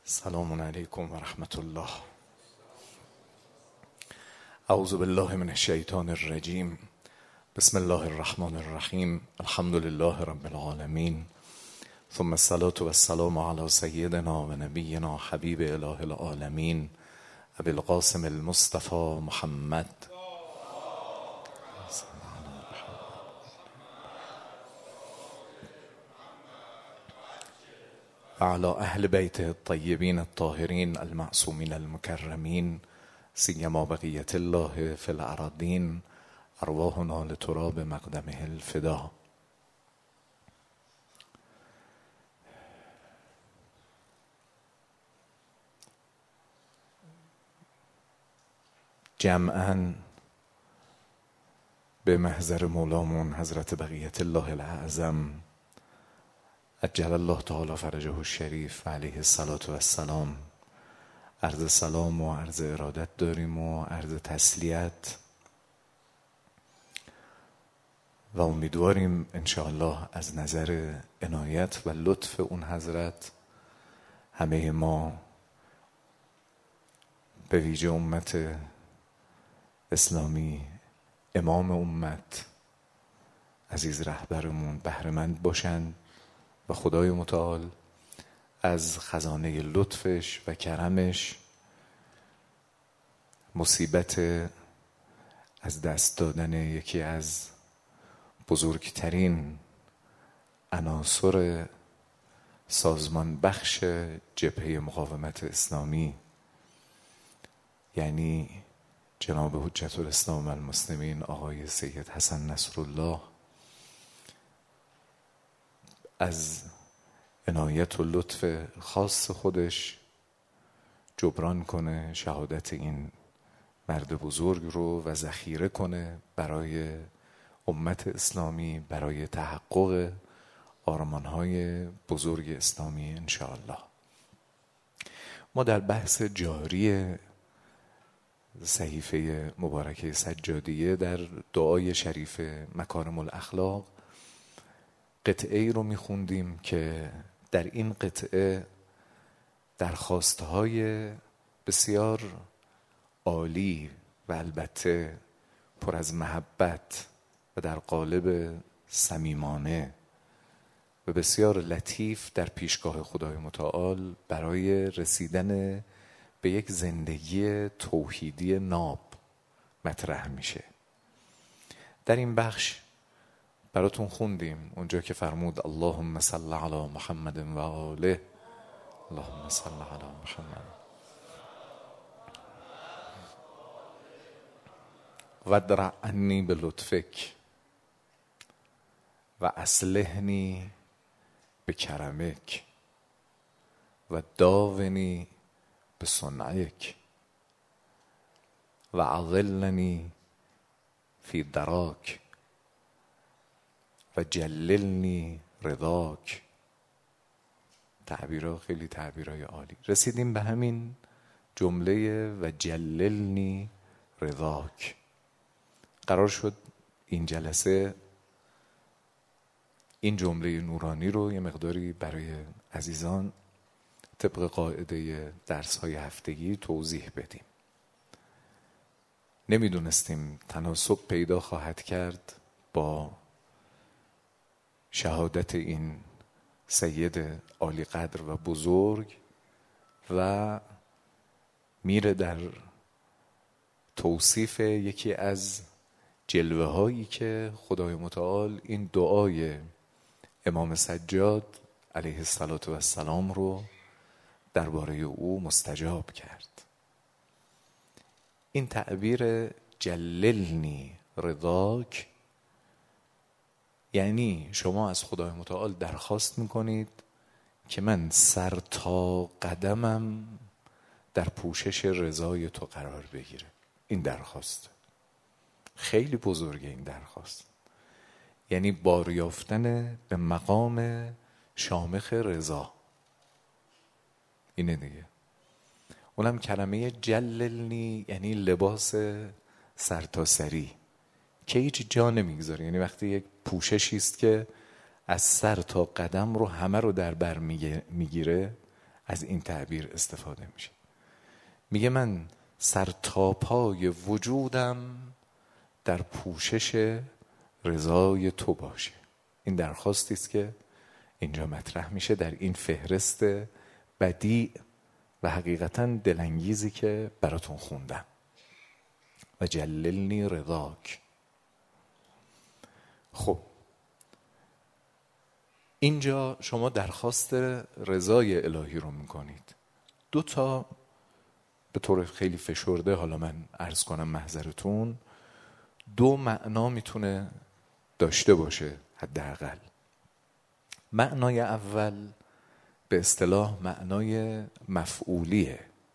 السلام علیکم و رحمت الله. اعوذ بالله من الشیطان الرجیم. بسم الله الرحمن الرحیم. الحمد لله رب العالمین، ثم الصلاة و السلام علی سیدنا و نبینا حبیب اله العالمین ابی القاسم المصطفى محمد و علی اهل بیت الطیبین الطاهرین المعصومین المکرمین، سیما بقیت الله فی الارضین، ارواحنا لتراب مقدمه الفدا. جمعاً به محضر مولامون حضرت بقیت الله الاعظم عجل الله تعالی فرجه الشریف و علیه الصلاة و السلام عرض سلام و عرض ارادت داریم و عرض تسلیت و امیدواریم انشاءالله از نظر عنایت و لطف اون حضرت همه ما به ویژه امت اسلامی، امام امت عزیز رهبرمون بهره‌مند باشند و خدای متعال از خزانه لطفش و کرمش مصیبت از دست دادن یکی از بزرگترین عناصر سازمان بخش جبهه مقاومت اسلامی، یعنی جناب حجت الاسلام المسلمین آقای سید حسن نصرالله، از عنایت و لطف خاص خودش جبران کنه شهادت این مرد بزرگ رو و ذخیره کنه برای امت اسلامی، برای تحقق آرمان‌های بزرگ اسلامی انشاءالله. ما در بحث جاری صحیفه مبارکه سجادیه در دعای شریف مکارم الاخلاق قطعه ای رو میخوندیم که در این قطعه درخواستهای بسیار عالی و البته پر از محبت و در قالب صمیمانه و بسیار لطیف در پیشگاه خدای متعال برای رسیدن به یک زندگی توحیدی ناب مطرح میشه. در این بخش براتون خوندیم اونجا که فرمود اللهم صل علی محمد و آله، اللهم صل علی محمد و درع عنی بلطفک و اصلحنی بکرمک و داونی بصنعک و عظلنی فی دراک و جللنی رضاک. تعبیرها خیلی تعبیرهای عالی. رسیدیم به همین جمله و جللنی رضاک. قرار شد این جلسه این جمله نورانی رو یه مقداری برای عزیزان طبق قاعده درس‌های هفتگی توضیح بدیم. نمیدونستیم تناسب پیدا خواهد کرد با شهادت این سید عالی قدر و بزرگ و میره در توصیف یکی از جلوه هایی که خدای متعال این دعای امام سجاد علیه السلام رو درباره او مستجاب کرد. این تعبیر جللنی رضاک یعنی شما از خدای متعال درخواست میکنید که من سر تا قدمم در پوشش رضای تو قرار بگیره. این درخواست خیلی بزرگه. این درخواست یعنی باریافتن به مقام شامخ رضا. اینه دیگه. اونم کلمه جللنی یعنی لباس سرتاسری که هیچ جا نمیگذاره. یعنی وقتی یک پوششی است که از سر تا قدم رو همه رو در بر میگیره، از این تعبیر استفاده میشه. میگه من سرتاپای وجودم در پوشش رضای تو باشه. این درخواستی است که اینجا مطرح میشه در این فهرست بدیع و حقیقتا دلانگیزی که براتون خوندم. و جللنی رضاک. خب اینجا شما درخواست رضای الهی رو میکنید. 2 تا به طور خیلی فشرده، حالا من عرض کنم محضرتون، 2 معنا میتونه داشته باشه حداقل. معنای اول به اصطلاح معنای مفعولیه.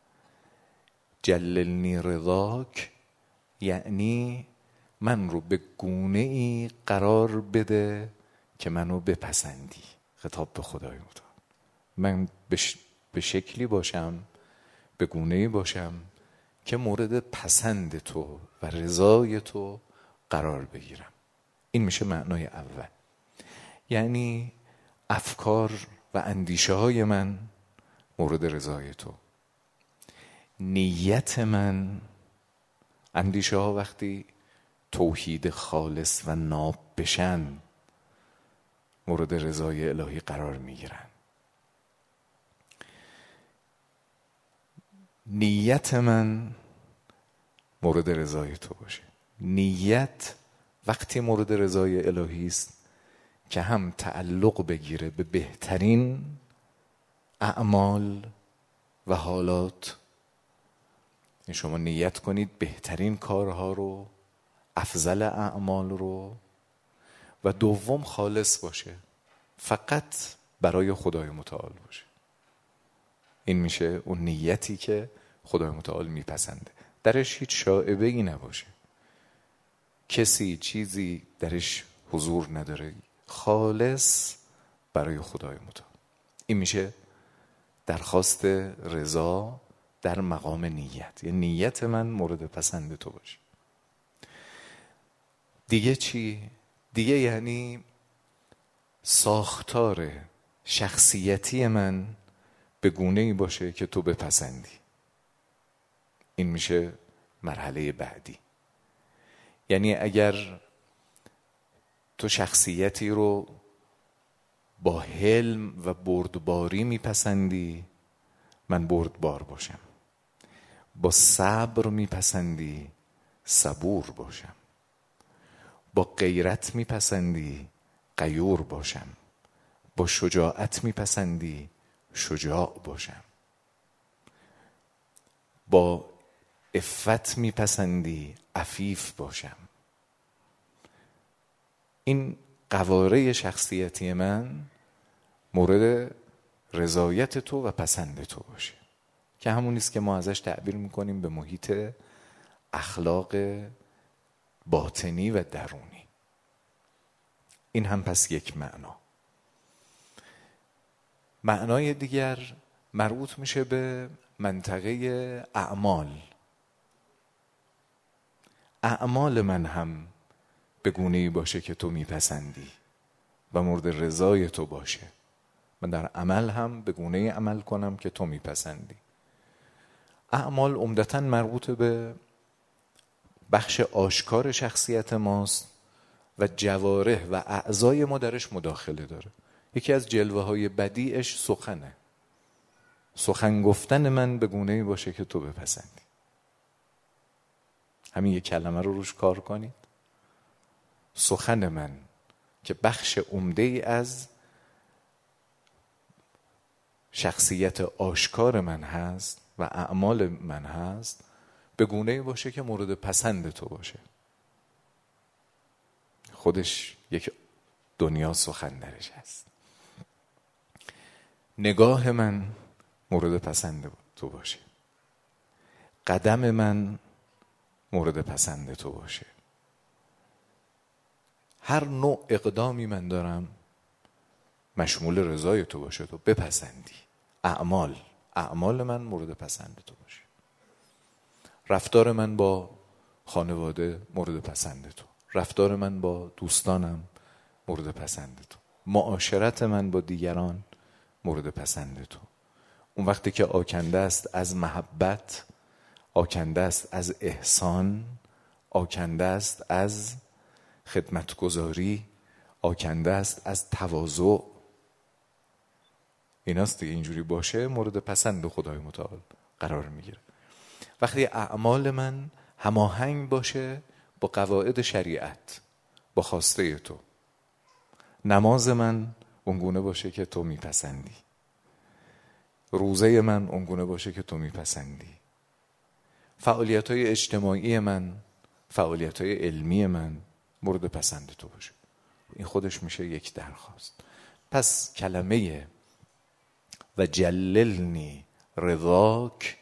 جللنی رضاک یعنی من رو به گونه ای قرار بده که منو بپسندی. خطاب به خدای متعال. من به شکلی باشم، به گونه ای باشم که مورد پسند تو و رضای تو قرار بگیرم. این میشه معنای اول. یعنی افکار و اندیشه های من مورد رضای تو. نیت من، اندیشه ها وقتی توحید خالص و ناب بشن مورد رضای الهی قرار میگیرن. نیت من مورد رضای تو باشه. نیت وقتی مورد رضای الهی است که هم تعلق بگیره به بهترین اعمال و حالات. شما نیت کنید بهترین کارها رو، افضل اعمال رو، و دوم خالص باشه، فقط برای خدای متعال باشه. این میشه اون نیتی که خدای متعال میپسنده. درش هیچ شائبه‌ای نباشه، کسی چیزی درش حضور نداره، خالص برای خدای متعال. این میشه درخواست رضا در مقام نیت. یعنی نیت من مورد پسند تو باشه. دیگه چی؟ دیگه یعنی ساختار شخصیتی من به گونه‌ای باشه که تو بپسندی. این میشه مرحله بعدی. یعنی اگر تو شخصیتی رو با حلم و بردباری میپسندی، من بردبار باشم. با صبر میپسندی، صبور باشم. با غیرت میپسندی، غیور باشم. با شجاعت میپسندی، شجاع باشم. با عفت میپسندی، عفیف باشم. این قواره شخصیتی من مورد رضایت تو و پسند تو باشه، که همون است که ما ازش تعبیر میکنیم به محیط اخلاق باطنی و درونی. این هم پس یک معنا. معنای دیگر مربوط میشه به منطقه اعمال. اعمال من هم به گونه‌ای باشه که تو میپسندی و مورد رضای تو باشه. من در عمل هم به گونه‌ای عمل کنم که تو میپسندی. اعمال عمدتاً مربوط به بخش آشکار شخصیت ماست و جوارح و اعضای ما درش مداخله داره. یکی از جلوه‌های بدیعش سخنه. سخن گفتن من به گونه‌ای باشه که تو بپسندی. همین یک کلمه رو روش کار کنید. سخن من که بخش عمده‌ای از شخصیت آشکار من هست و اعمال من هست، به گونه‌ای باشه که مورد پسند تو باشه. خودش یک دنیا سخن درش هست. نگاه من مورد پسند تو باشه. قدم من مورد پسند تو باشه. هر نوع اقدامی من دارم مشمول رضای تو باشه، تو بپسندی. اعمال من مورد پسند تو باشه. رفتار من با خانواده مورد پسند تو. رفتار من با دوستانم مورد پسند تو. معاشرت من با دیگران مورد پسند تو. اون وقتی که آکنده است از محبت، آکنده است از احسان، آکنده است از خدمتگزاری، آکنده است از تواضع، ایناست دیگه. اینجوری باشه مورد پسند خدای متعال قرار میگیره. وقتی اعمال من هماهنگ باشه با قواعد شریعت، با خواسته تو، نماز من اونگونه باشه که تو میپسندی، روزه من اونگونه باشه که تو میپسندی، فعالیت‌های اجتماعی من، فعالیت‌های علمی من مورد پسند تو باشه. این خودش میشه یک درخواست. پس کلمه و جللنی رضاک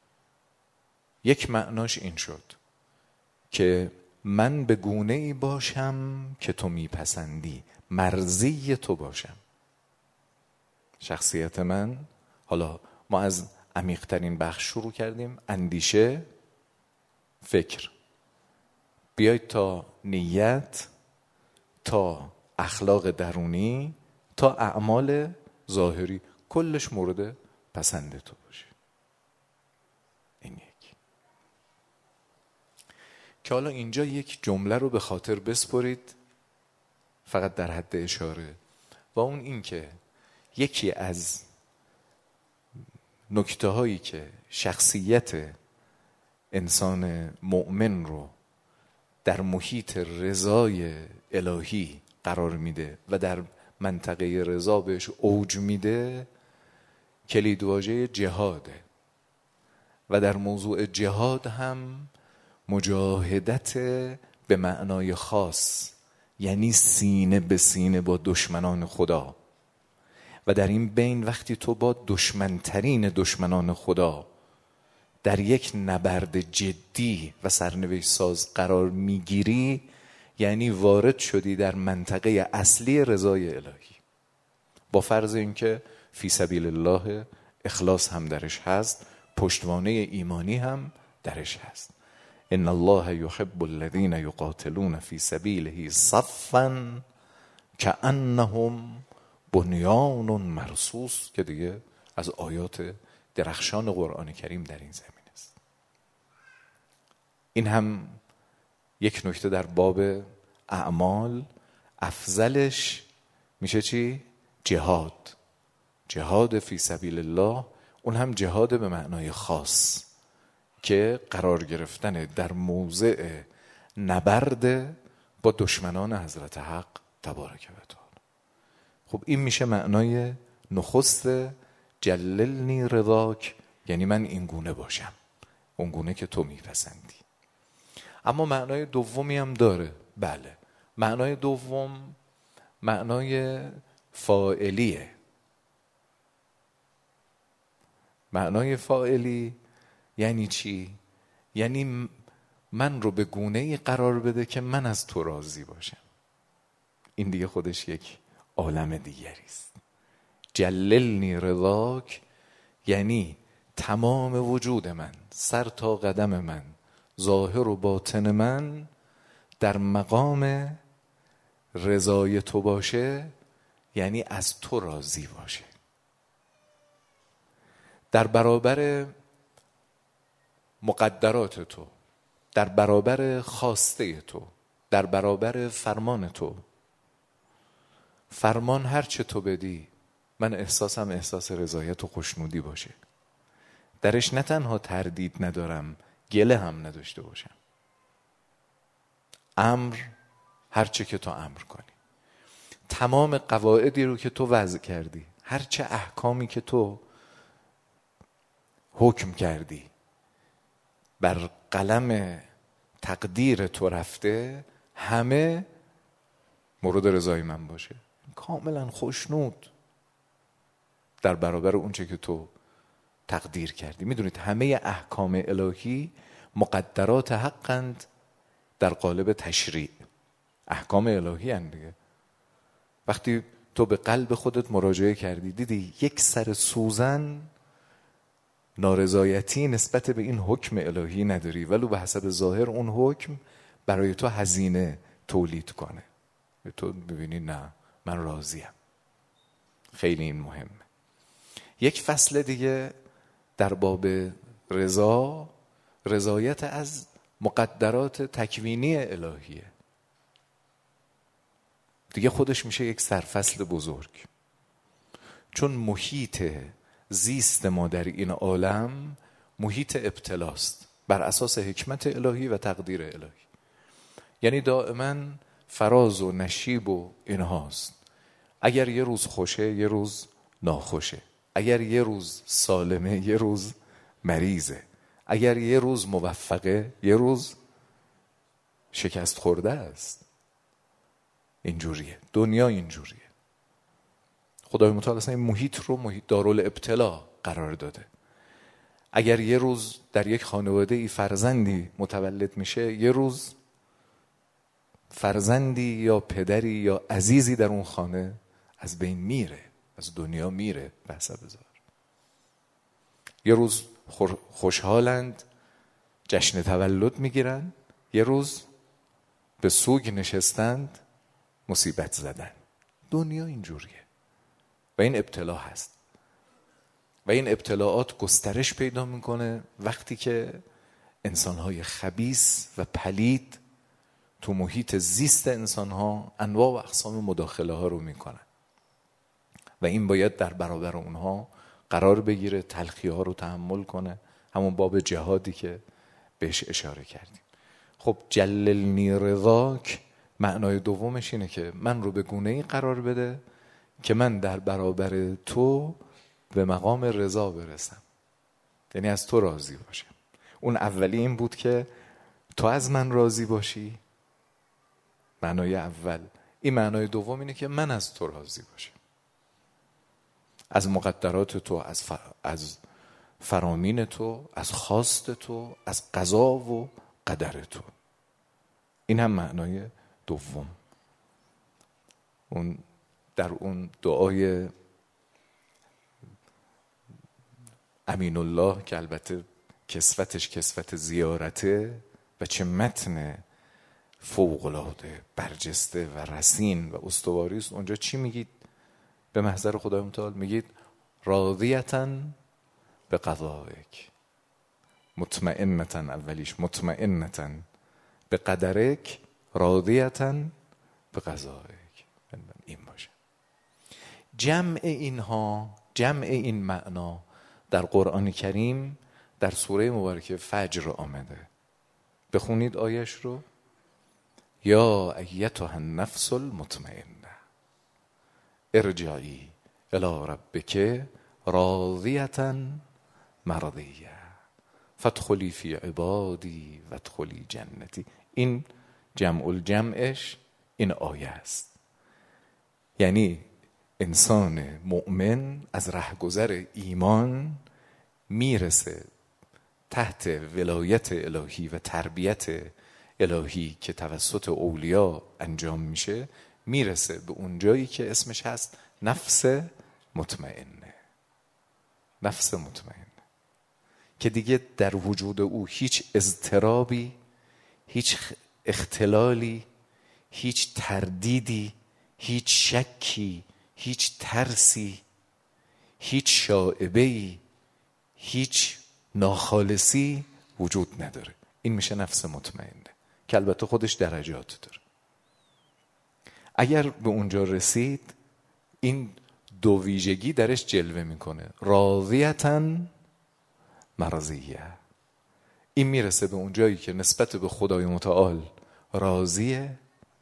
یک معناش این شد که من به گونه‌ای باشم که تو میپسندی، مرضی تو باشم. شخصیت من، حالا ما از عمیق‌ترین بخش شروع کردیم، اندیشه، فکر، بیایید تا نیت، تا اخلاق درونی، تا اعمال ظاهری، کلش مورد پسند تو باشه. این یک. که حالا اینجا یک جمله رو به خاطر بسپرید، فقط در حد اشاره، و اون این که یکی از نکته هایی که شخصیت انسان مؤمن رو در محیط رضای الهی قرار میده و در منطقه رضا بهش اوج میده، کلیدواژه جهاده. و در موضوع جهاد هم مجاهدت به معنای خاص، یعنی سینه به سینه با دشمنان خدا. و در این بین وقتی تو با دشمنترین دشمنان خدا در یک نبرد جدی و سرنوشت ساز قرار میگیری، یعنی وارد شدی در منطقه اصلی رضای الهی، با فرض اینکه فی سبیل الله اخلاص هم درش هست، پشتوانه ایمانی هم درش هست. ان الله یحب الذین یقاتلون فی سبیله صفا کأنهم بنیان مرصوص، که دیگه از آیات درخشان قرآن کریم در این زمین است. این هم یک نکته در باب اعمال. افضلش میشه چی؟ جهاد. جهاد فی سبیل الله، اون هم جهاد به معنای خاص که قرار گرفتن در موضع نبرد با دشمنان حضرت حق تبارک و تعالی. خب این میشه معنای نخست جللنی رضاک، یعنی من این گونه باشم، اون گونه که تو میپسندی. اما معنای دومی هم داره. بله، معنای دوم معنای فاعلیه. معنای فاعلی یعنی چی؟ یعنی من رو به گونه‌ای قرار بده که من از تو راضی باشم. این دیگه خودش یک عالم دیگری است. جللنی رضاک یعنی تمام وجود من، سر تا قدم من، ظاهر و باطن من در مقام رضای تو باشه، یعنی از تو راضی باشه. در برابر مقدرات تو، در برابر خواسته تو، در برابر فرمان تو. فرمان هر چه تو بدی، من احساسم احساس رضایت و خوشنودی باشه، درش نه تنها تردید ندارم، گله هم نداشته باشم. امر هر چه که تو امر کنی، تمام قواعدی رو که تو وضع کردی، هر چه احکامی که تو حکم کردی بر قلم تقدیر تو رفته، همه مورد رضای من باشه، کاملا خوشنود در برابر اون چه که تو تقدیر کردی. میدونید همه احکام الهی مقدرات حقند در قالب تشریع. احکام الهی هستند دیگه. وقتی تو به قلب خودت مراجعه کردی، دیدی یک سر سوزن نارضایتی نسبت به این حکم الهی نداری، ولو به حسب ظاهر اون حکم برای تو هزینه تولید کنه، تو ببینی نه من راضیم. خیلی این مهمه. یک فصل دیگه در باب رضایت از مقدرات تکوینی الهیه. دیگه خودش میشه یک سرفصل بزرگ، چون محیط زیست ما در این عالم محیط ابتلاست بر اساس حکمت الهی و تقدیر الهی. یعنی دائما فراز و نشیب و اینهاست. اگر یه روز خوشه یه روز ناخوشه، اگر یه روز سالمه یه روز مریضه، اگر یه روز موفقه یه روز شکست خورده است. اینجوریه دنیا، اینجوریه. خدای متعال اصلا این محیط رو محیط دارالابتلا قرار داده. اگر یه روز در یک خانواده ای فرزندی متولد میشه، یه روز فرزندی یا پدری یا عزیزی در اون خانه از بین میره، از دنیا میره. بحث بذار یه روز خوشحالند، جشن تولد میگیرن، یه روز به سوگ نشستند، مصیبت زدن. دنیا اینجوریه و این ابتلا هست و این ابتلاعات گسترش پیدا میکنه وقتی که انسانهای خبیث و پلید تو محیط زیست انسانها انواع و اقسام مداخله ها رو میکنن و این باید در برابر اونها قرار بگیره، تلخی ها رو تحمل کنه. همون باب جهادی که بهش اشاره کردیم. خب جللنی رضاک معنای دومش اینه که من رو به گونه‌ای قرار بده که من در برابر تو به مقام رضا برسم، یعنی از تو راضی باشم. اون اولی این بود که تو از من راضی باشی، معنای اول. این معنای دوم اینه که من از تو راضی باشم، از مقدرات تو، از فرامین تو، از خواست تو، از قضا و قدر تو. این هم معنای دوم. اون در اون دعای امین الله که البته کسوتش کسوت زیارته و چه متن فوق‌العاده برجسته و رصین و استواری است، اونجا چی میگید به محضر خدای متعال؟ میگید راضیةً به قضایک، مطمئنةً، اولیش مطمئنةً به قدرک، راضیةً به قضایک. این باشه. جمع اینها، جمع این معنا در قرآن کریم در سوره مبارکه فجر آمده. بخونید آیش رو. یا ایتها النفس المطمئنه ارجعی الی ربک راضیة مرضیه فادخلی فی عبادی وادخلی جنتی. این جمع الجمعش این آیه است. یعنی انسان مؤمن از رهگذر ایمان میرسه تحت ولایت الهی و تربیت الهی که توسط اولیا انجام میشه، میرسه به اون جایی که اسمش هست نفس مطمئنه. نفس مطمئنه که دیگه در وجود او هیچ اضطرابی، هیچ اختلالی، هیچ تردیدی، هیچ شکی، هیچ ترسی، هیچ شائبه‌ای، هیچ ناخالصی وجود نداره. این میشه نفس مطمئنه که البته خودش درجات داره. اگر به اونجا رسید این دو ویژگی درش جلوه میکنه، راضیةً مرضیه. این میرسه به اون جایی که نسبت به خدای متعال راضیه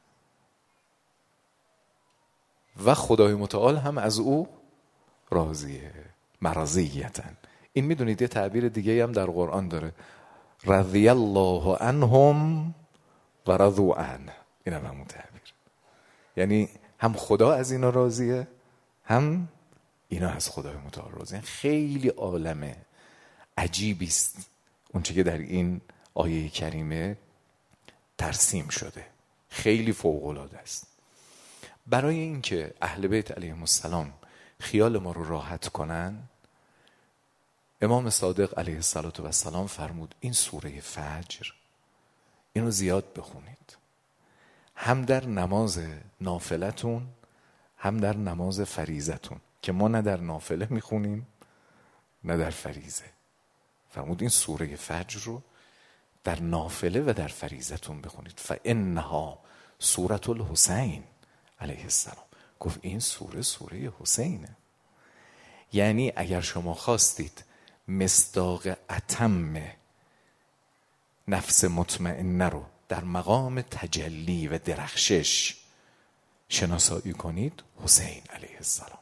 و خدای متعال هم از او راضیه. مرضیةً. این میدونید یه تعبیر دیگه هم در قرآن داره، رضی الله عنهم و رضوا عنه. این هم همون تعبیر. یعنی هم خدا از اینا راضیه، هم اینا از خدای متعال راضیه. خیلی عالم عجیبی است اونچه که در این آیه کریمه ترسیم شده. خیلی فوق‌العاده است. برای اینکه اهل بیت علیهم السلام خیال ما رو راحت کنن، امام صادق علیه السلام فرمود این سوره فجر اینو زیاد بخونید، هم در نماز نافلتون هم در نماز فریضتون، که ما نه در نافله میخونیم نه در فریضه. فرمود این سوره فجر رو در نافله و در فریضتون بخونید. فانها سوره الحسین علیه السلام. گفت این سوره حسینه. یعنی اگر شما خواستید مصداق اتم نفس مطمئنه رو در مقام تجلی و درخشش شناسایی کنید، حسین علیه السلام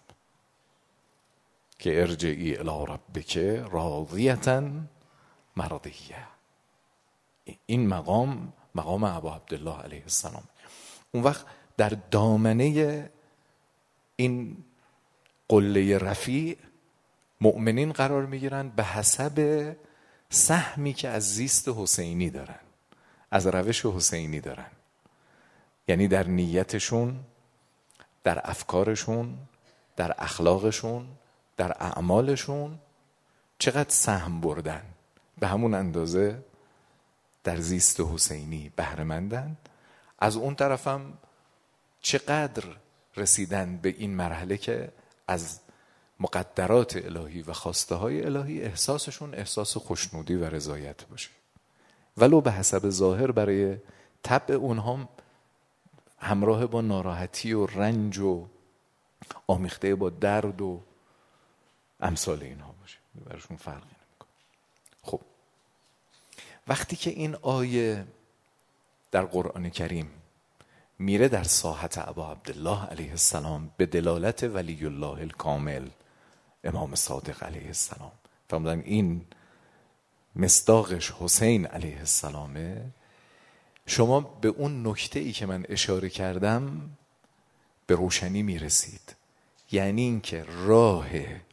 که ارجعی الی ربک راضیة مرضیه. این مقام ابا عبدالله علیه السلام. اون وقت در دامنه این قله رفیع مؤمنین قرار میگیرن به حسب سهمی که از زیست حسینی دارن، از روش حسینی دارن. یعنی در نیتشون، در افکارشون، در اخلاقشون، در اعمالشون چقدر سهم بردن، به همون اندازه در زیست حسینی بهره‌مندن. از اون طرفم چقدر رسیدن به این مرحله که از مقدرات الهی و خواسته های الهی احساسشون احساس خوشنودی و رضایت باشه، ولو به حسب ظاهر برای طبع اونها همراه با ناراحتی و رنج و آمیخته با درد و امثال اینها باشه، براشون فرقی نمیکنه. خب وقتی که این آیه در قرآن کریم میره در ساحت ابا عبدالله علیه السلام به دلالت ولی الله الکامل امام صادق علیه السلام، فرمودن این مصداقش حسین علیه السلامه، شما به اون نکته ای که من اشاره کردم به روشنی میرسید. یعنی این که راه،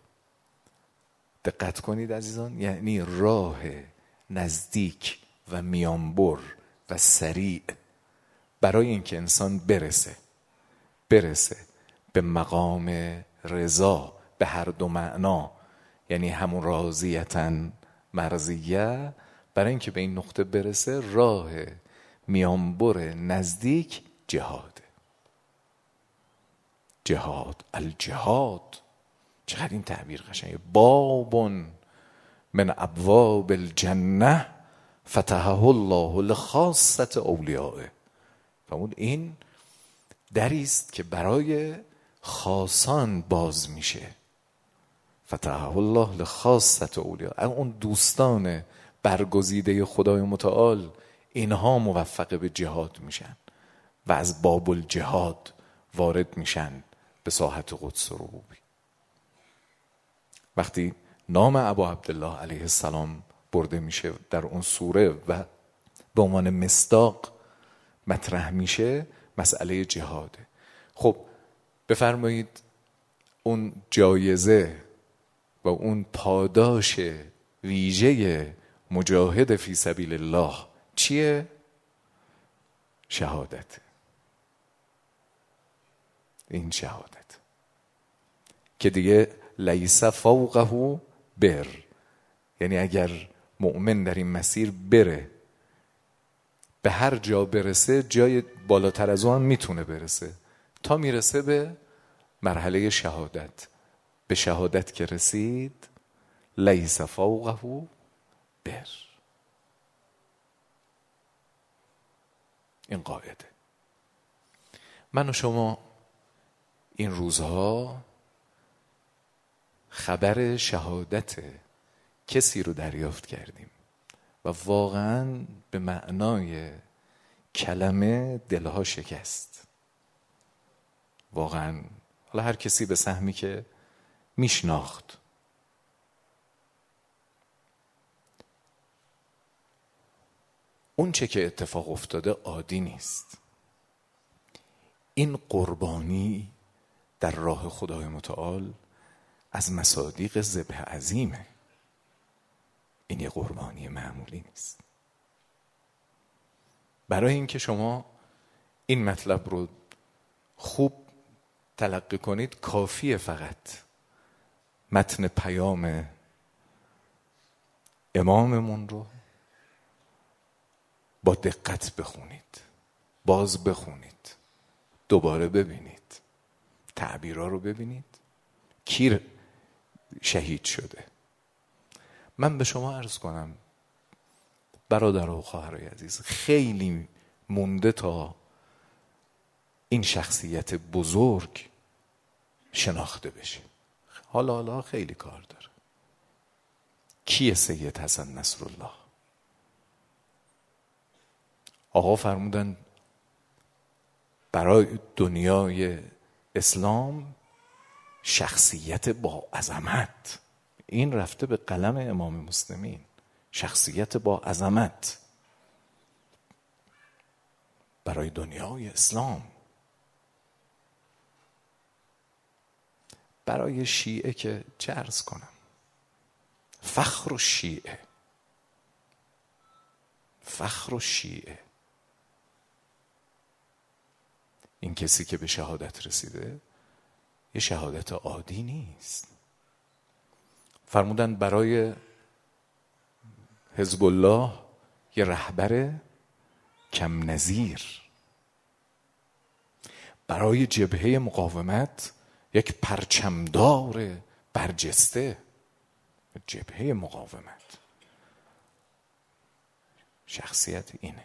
دقت کنید عزیزان، یعنی راه نزدیک و میانبر و سریع برای اینکه انسان برسه به مقام رضا به هر دو معنا، یعنی همون راضیتن مرضیه، برای اینکه به این نقطه برسه راه میانبر نزدیک جهاد الجهاد. چقدر این تعبیر قشنگه. باب من ابواب الجنه فتحه الله لخاصة اولیائه. فرمود این دری است که برای خاصان باز میشه. فتحه الله لخاصة اولیائه، اون دوستان برگزیده خدای متعال، اینها موفق به جهاد میشن و از باب الجهاد وارد میشن به ساحت قدس ربوبی. وقتی نام ابا عبدالله علیه السلام برده میشه در اون سوره و به عنوان مصداق مطرح میشه، مسئله جهاده. خب بفرمایید اون جایزه و اون پاداش ویژه مجاهد فی سبیل الله چیه؟ شهادت. این شهادت که دیگه لیس فوقه بر، یعنی اگر مؤمن در این مسیر بره به هر جا برسه، جای بالاتر از اون میتونه برسه تا میرسه به مرحله شهادت. به شهادت که رسید لیس فوقه بر. این قاعده. من و شما این روزها خبر شهادت کسی رو دریافت کردیم و واقعا به معنای کلمه دلها شکست. واقعا حالا هر کسی به سهمی که میشناخت. اون چه که اتفاق افتاده عادی نیست. این قربانی در راه خدای متعال از مصادیق ذبح عظیمه. این یه قربانی معمولی نیست. برای اینکه شما این مطلب رو خوب تلقی کنید کافیه فقط متن پیام اماممون رو با دقت بخونید، باز بخونید، دوباره ببینید، تعبیرها رو ببینید. کی شهید شده؟ من به شما عرض کنم برادر و خواهرای عزیز، خیلی مونده تا این شخصیت بزرگ شناخته بشه. حالا خیلی کار داره. کیه سید حسن نصرالله؟ آقا فرمودن برای دنیای اسلام شخصیت با عظمت. این رفته به قلم امام مسلمین. شخصیت با عظمت برای دنیای اسلام. برای شیعه که چه عرض کنم؟ فخر الشیعه، فخر الشیعه. این کسی که به شهادت رسیده یه شهادت عادی نیست. فرمودن برای حزب الله یه رهبر کم نظیر، برای جبهه مقاومت یک پرچمدار برجسته. جبهه مقاومت شخصیت اینه.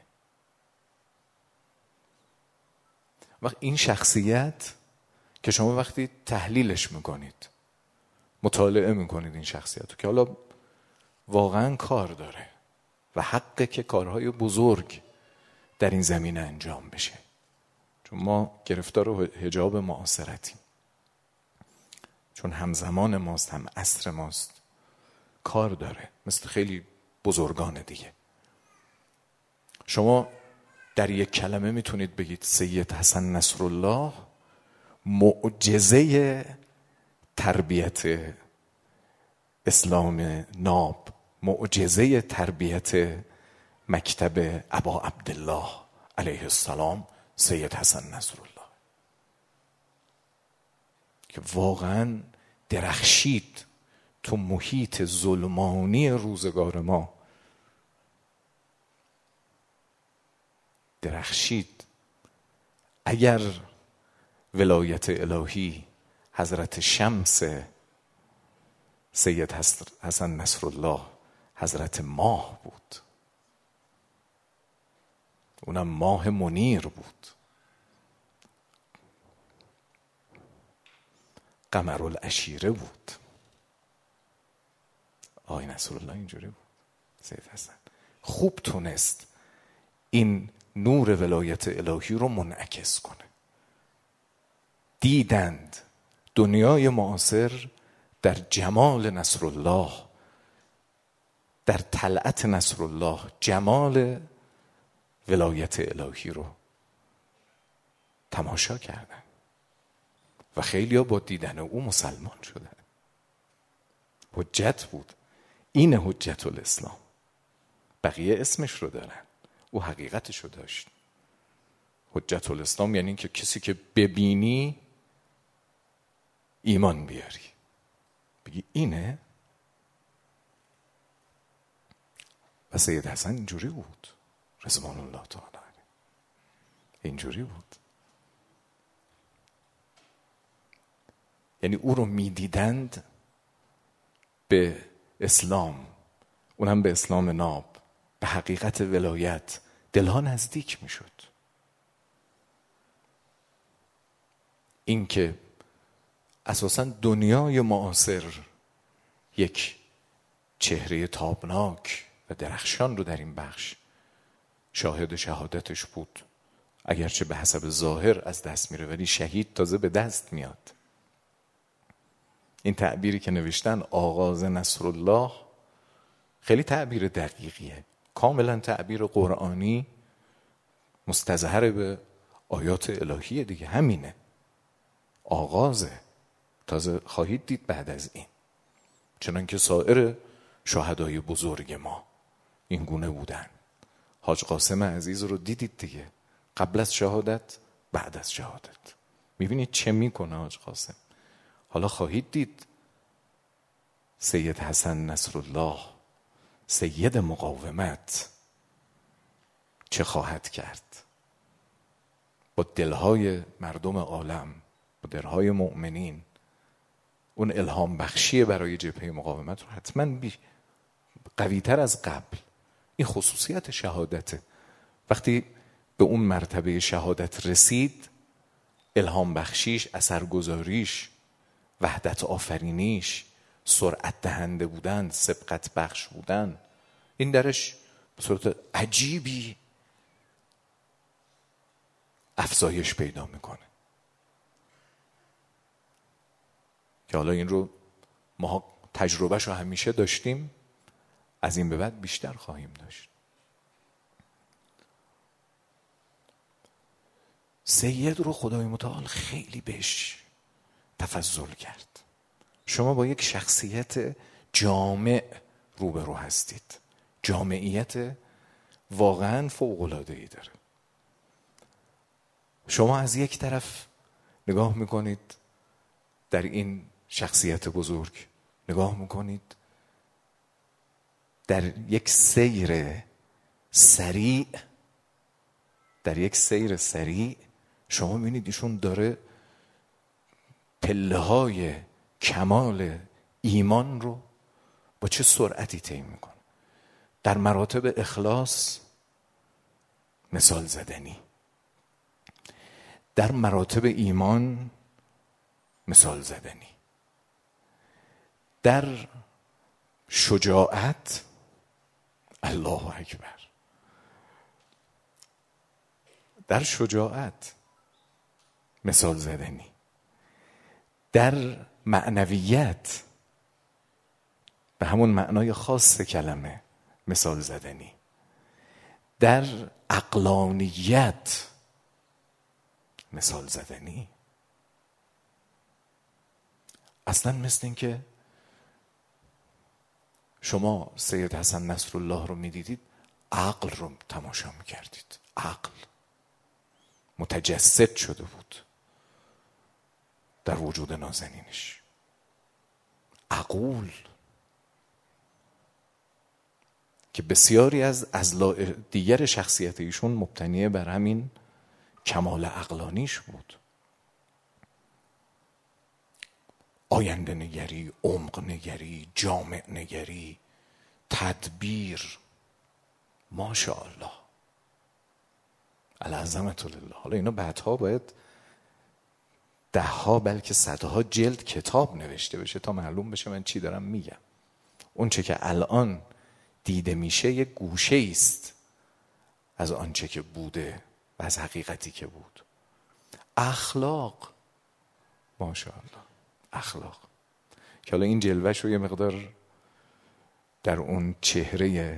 وقت این شخصیت که شما وقتی تحلیلش میکنید، مطالعه میکنید این شخصیت رو که حالا واقعا کار داره و حقه که کارهای بزرگ در این زمینه انجام بشه، چون ما گرفتار حجاب معاصرتیم، چون همزمان ماست، هم عصر ماست، کار داره مثل خیلی بزرگان دیگه. شما در یک کلمه میتونید بگید سید حسن نصرالله معجزه تربیت اسلام ناب، معجزه تربیت مکتب ابا عبدالله علیه السلام سید حسن نصرالله، که واقعا درخشید تو محیط ظلمانی روزگار ما. درخشید. اگر ولایت الهی حضرت شمس سید حسن نصرالله حضرت ماه بود، اونم ماه منیر بود، قمر العشیره بود، آقای نصرالله اینجوری بود. سید حسن خوب تونست این نور ولایت الهی رو منعکس کنه. دیدند دنیای معاصر در جمال نصرالله، در طلعت نصرالله، جمال ولایت الهی رو تماشا کردن و خیلی ها با دیدن او مسلمان شدن. حجت بود. این حجت الاسلام. بقیه اسمش رو دارن، او حقیقتش رو داشت. حجت الاسلام یعنی که کسی که ببینی ایمان بیاری، بگی اینه. و سید حسن اینجوری بود رضوان الله تعالی علیه، اینجوری بود. یعنی او رو میدیدند به اسلام، اونم به اسلام ناب، به حقیقت ولایت، دلها نزدیک میشد. این که اساساً دنیای معاصر یک چهره تابناک و درخشان رو در این بخش شاهد شهادتش بود، اگرچه به حسب ظاهر از دست میره ولی شهید تازه به دست میاد. این تعبیری که نوشتن آغاز نصرالله خیلی تعبیر دقیقیه، کاملا تعبیر قرآنی مستظهر به آیات الهیه دیگه. همینه، آغازه. تازه خواهید دید بعد از این چنانکه سایر شهدای بزرگ ما این گونه بودن. حاج قاسم عزیز رو دیدید دیگه، قبل از شهادت، بعد از شهادت. میبینید چه میکنه حاج قاسم. حالا خواهید دید سید حسن نصرالله سید مقاومت چه خواهد کرد با دلهای مردم عالم، با دلهای مؤمنین. اون الهام بخشی برای جبهه مقاومت رو حتما قویتر از قبل. این خصوصیت شهادته. وقتی به اون مرتبه شهادت رسید، الهام بخشیش، اثرگذاریش، وحدت آفرینیش، سرعت دهنده بودن، سبقت بخش بودن، این درش به صورت عجیبی افزایش پیدا میکنه که حالا این رو ما تجربهش رو همیشه داشتیم، از این به بعد بیشتر خواهیم داشت. سید رو خدای متعال خیلی بهش تفضل کرد. شما با یک شخصیت جامع روبرو هستید، جامعیت واقعا فوق‌العاده‌ای داره. شما از یک طرف نگاه میکنید در این شخصیت بزرگ، نگاه میکنید در یک سیر سریع شما میبینید ایشون داره پله های کمال ایمان رو با چه سرعتی طی میکنه. در مراتب اخلاص مثال زدنی، در مراتب ایمان مثال زدنی، در شجاعت الله اکبر، در شجاعت مثال زدنی، در معنویت به همون معنای خاص کلمه مثال زدنی، در عقلانیت مثال زدنی. اصلا مثل این که شما سید حسن نصرالله رو میدیدید، عقل رو تماشا میکردید. عقل متجسد شده بود در وجود نازنینش. عقول که بسیاری از اضلاع دیگر شخصیت ایشون مبتنی بر همین کمال عقلانیش بود. آینده نگری، عمق نگری، جامع نگری، تدبیر، ماشاءالله، العظمة لله. حالا اینا بعدها باید 10 بلکه 100 جلد کتاب نوشته بشه تا معلوم بشه من چی دارم میگم. اون چه که الان دیده میشه یک گوشه است از آنچه که بوده و از حقیقتی که بود. اخلاق، ماشاءالله، اخلاق که حالا این جلوهش رو یه مقدار در اون چهره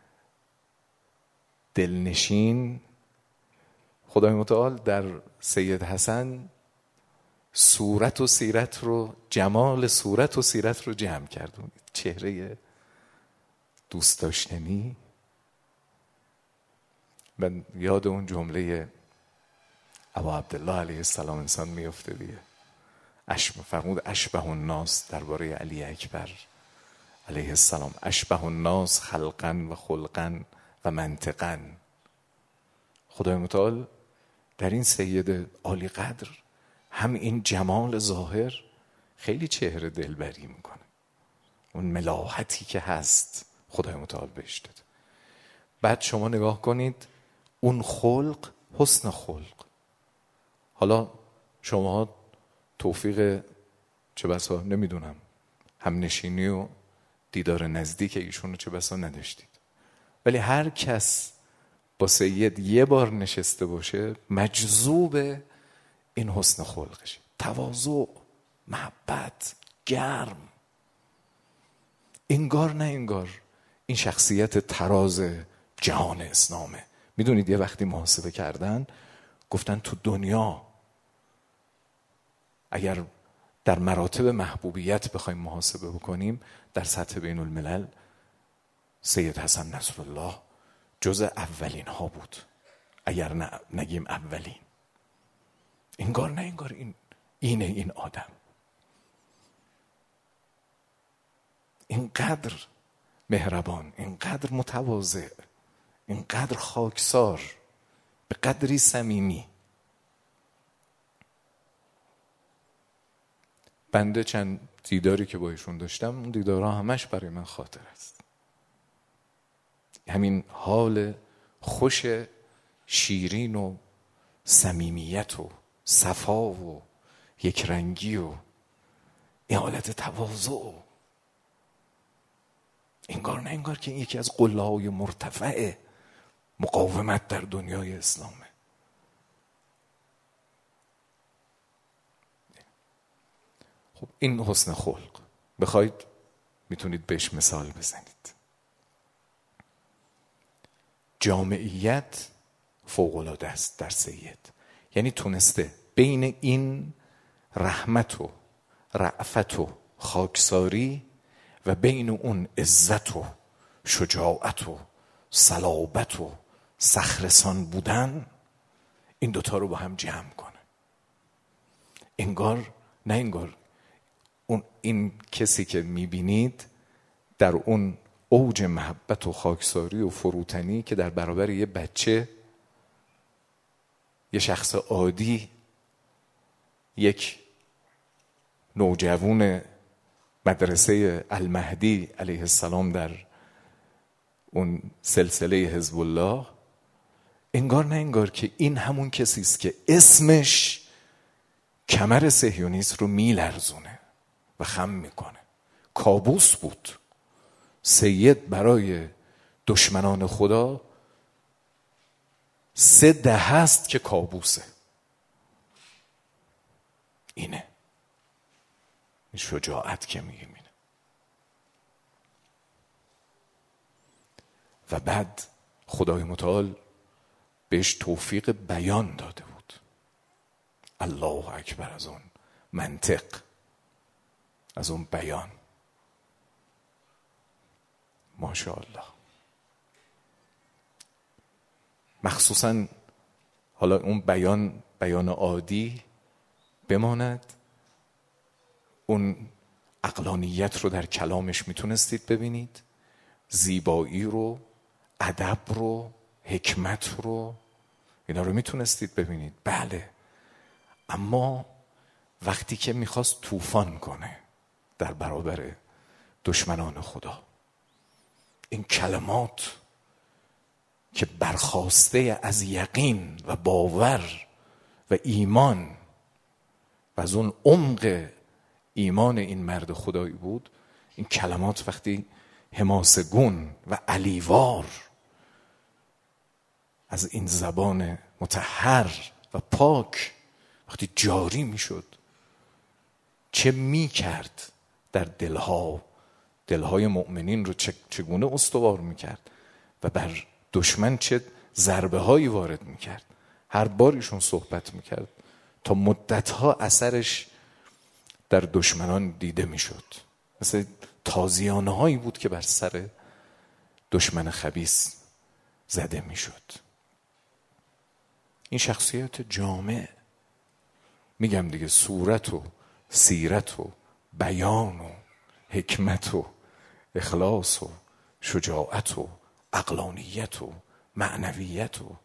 دلنشین خدای متعال در سید حسن صورت و سیرت رو، جمال صورت و سیرت رو جمع کرد. چهره دوست داشتنی. من یاد اون جمله ابا عبدالله علیه السلام انسان میفته دیگه. فرمود اشبه الناس درباره علی اکبر علیه السلام، اشبه الناس خلقا و خلقا و منطقا. خدای متعال در این سید عالی قدر هم این جمال ظاهر خیلی چهره دلبری میکنه، اون ملاحتی که هست خدای متعال بهش داده. بعد شما نگاه کنید اون خلق، حسن خلق. حالا شما توفیق چه بسا نمیدونم همنشینی و دیدار نزدیک ایشون رو چه بسا نداشتید، ولی هر کس با سید یه بار نشسته باشه مجذوب این حسن خلقشه. تواضع، محبت، گرم، انگار نه انگار این شخصیت تراز جهان اسلامه. میدونید یه وقتی محاسبه کردن گفتن تو دنیا اگر در مراتب محبوبیت بخوایم محاسبه بکنیم در سطح بین الملل سید حسن نصرالله جز اولین ها بود، اگر نگیم اولین. انگار نه انگار این آدم اینقدر مهربان، اینقدر متواضع، اینقدر خاکسار، به قدری صمیمی. بنده چند دیداری که با ایشون داشتم اون دیدارها همش برای من خاطر است. همین حال خوش شیرین و صمیمیت و صفا و یکرنگی و این حالت تواضع، انگار نه انگار که یکی از قله‌های مرتفع مقاومت در دنیای اسلامه. خب این حسن خلق بخواید میتونید بهش مثال بزنید. جامعیت فوق‌العاده است در سید، یعنی تونسته بین این رحمت و رأفت و خاکساری و بین اون عزت و شجاعت و صلابت و صخره‌سان بودن، این دوتا رو با هم جمع کنه. انگار نه انگار این کسی که میبینید در اون اوج محبت و خاکساری و فروتنی که در برابر یه بچه، یه شخص عادی، یک نوجوان مدرسه المهدی علیه السلام در اون سلسله حزب الله، انگار نه انگار که این همون کسی است که اسمش کمر صهیونیست رو میلرزونه و خم میکنه. کابوس بود سید برای دشمنان خدا، 3 دهه است که کابوسه. اینه این شجاعت که میگیم اینه. و بعد خدای متعال بهش توفیق بیان داده بود. الله اکبر، از اون منطق، از اون بیان، ماشاءالله. مخصوصا حالا اون بیان عادی بماند، اون عقلانیت رو در کلامش میتونستید ببینید، زیبایی رو، ادب رو، حکمت رو، اینا رو میتونستید ببینید. بله، اما وقتی که میخواست طوفان کنه در برابر دشمنان خدا، این کلمات که برخاسته از یقین و باور و ایمان و از اون عمق ایمان این مرد خدایی بود، این کلمات وقتی حماسه‌گون و علیوار از این زبان مطهر و پاک وقتی جاری میشد، چه میکرد در دلهای مؤمنین رو چگونه استوار میکرد و بر دشمن چه ضربه هایی وارد میکرد. هر باریشون صحبت میکرد تا مدتها اثرش در دشمنان دیده میشد. مثل تازیانه هایی بود که بر سر دشمن خبیث زده میشد. این شخصیت جامع، میگم دیگه، صورت و سیرت و بیان و حکمت و اخلاص و شجاعت و عقلانیت و معنویت و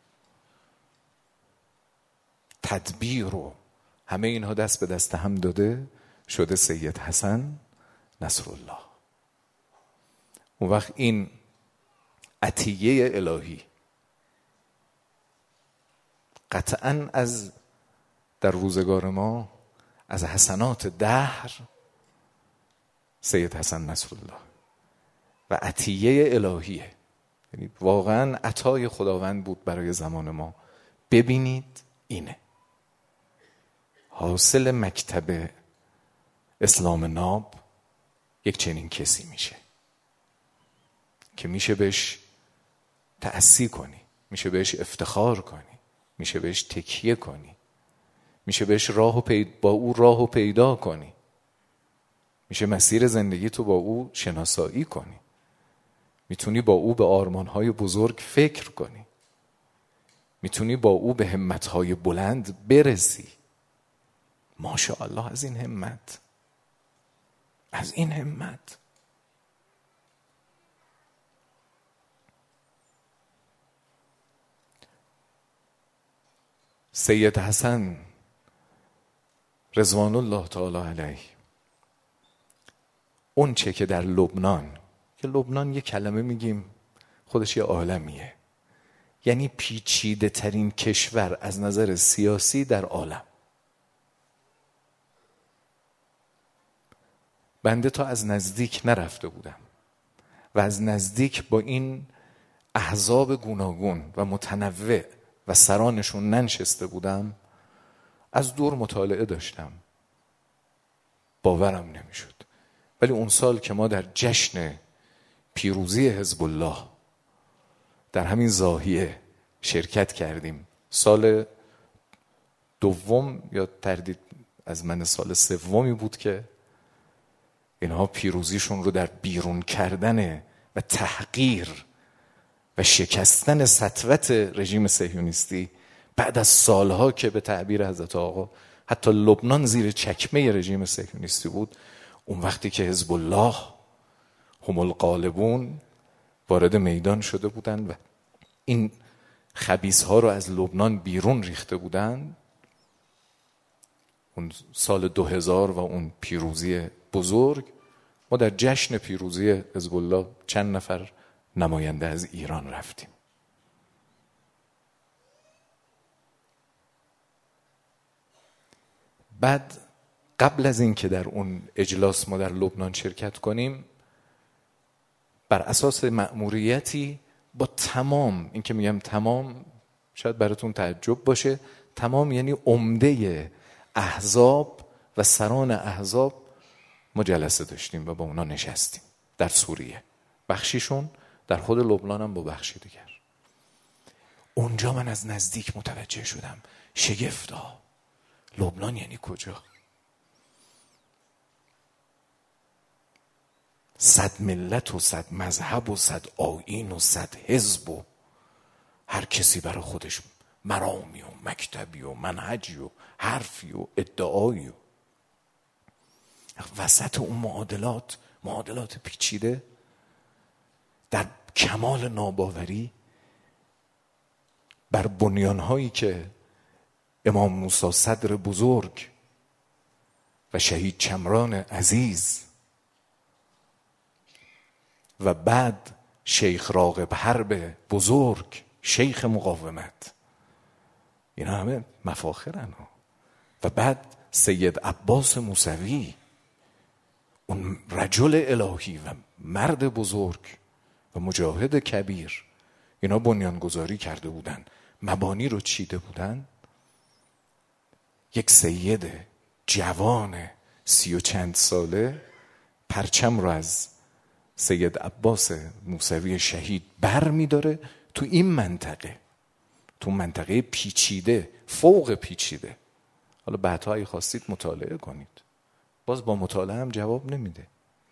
تدبیر و همه اینها دست به دست هم داده شده سید حسن نصرالله. اون وقت این عطیه الهی قطعاً از در روزگار ما از حسنات دهر سید حسن نصرالله و عطیه الهیه، یعنی واقعاً عطای خداوند بود برای زمان ما. ببینید اینه حاصل مکتب اسلام ناب، یک چنین کسی میشه که میشه بهش تأسی کنی، میشه بهش افتخار کنی، میشه بهش تکیه کنی، میشه بهش با او راه و پیدا کنی، میشه مسیر زندگی تو با او شناسایی کنی، میتونی با او به آرمانهای بزرگ فکر کنی، میتونی با او به همتهای بلند برسی. ماشاءالله از این همت، از این همت. سید حسن رضوان الله تعالی علیه، اون چه که در لبنان، که لبنان یه کلمه میگیم خودش یه عالمیه، یعنی پیچیده ترین کشور از نظر سیاسی در عالم. بنده تا از نزدیک نرفته بودم و از نزدیک با این احزاب گوناگون و متنوع و سرانشون ننشسته بودم، از دور مطالعه داشتم، باورم نمیشد. ولی اون سال که ما در جشن پیروزی حزب الله در همین زاهیه شرکت کردیم، سال دوم یا تردید از من سال سومی بود که اینها پیروزیشون رو در بیرون کردن و تحقیر و شکستن سطوت رژیم صهیونیستی بعد از سالها که به تعبیر حضرت آقا حتی لبنان زیر چکمه رژیم صهیونیستی بود، اون وقتی که حزب الله هم الغالبون وارد میدان شده بودند و این خبیث ها رو از لبنان بیرون ریخته بودند، اون سال 2000 و اون پیروزی بزرگ، ما در جشن پیروزی حزب الله چند نفر نماینده از ایران رفتیم. بعد قبل از این که در اون اجلاس ما در لبنان شرکت کنیم، بر اساس مأموریتی با تمام، این که میگم تمام شاید براتون تعجب باشه، تمام یعنی عمده احزاب و سران احزاب ما جلسه داشتیم و با اونا نشستیم در سوریه، بخشیشون در خود لبنان هم با بخشی دیگر. اونجا من از نزدیک متوجه شدم شگفتا، لبنان یعنی کجا؟ 100 ملت و 100 مذهب و 100 آیین و 100 حزب و هر کسی برای خودش مرامی و مکتبی و منهجی و حرفی و ادعایی و وسط اون معادلات پیچیده در کمال ناباوری بر بنیانهایی که امام موسی صدر بزرگ و شهید چمران عزیز و بعد شیخ راغب حرب بزرگ، شیخ مقاومت، اینا همه مفاخرن، و بعد سید عباس موسوی، اون رجل الهی و مرد بزرگ و مجاهد کبیر، اینا بنیانگذاری کرده بودن، مبانی رو چیده بودن. یک سید جوان 30 و چند ساله پرچم رو از سید عباس موسوی شهید بر می داره تو این منطقه، تو منطقه پیچیده، فوق پیچیده. حالا بعدها اگه خواستید مطالعه کنید، باز با مطالعه هم جواب نمیده.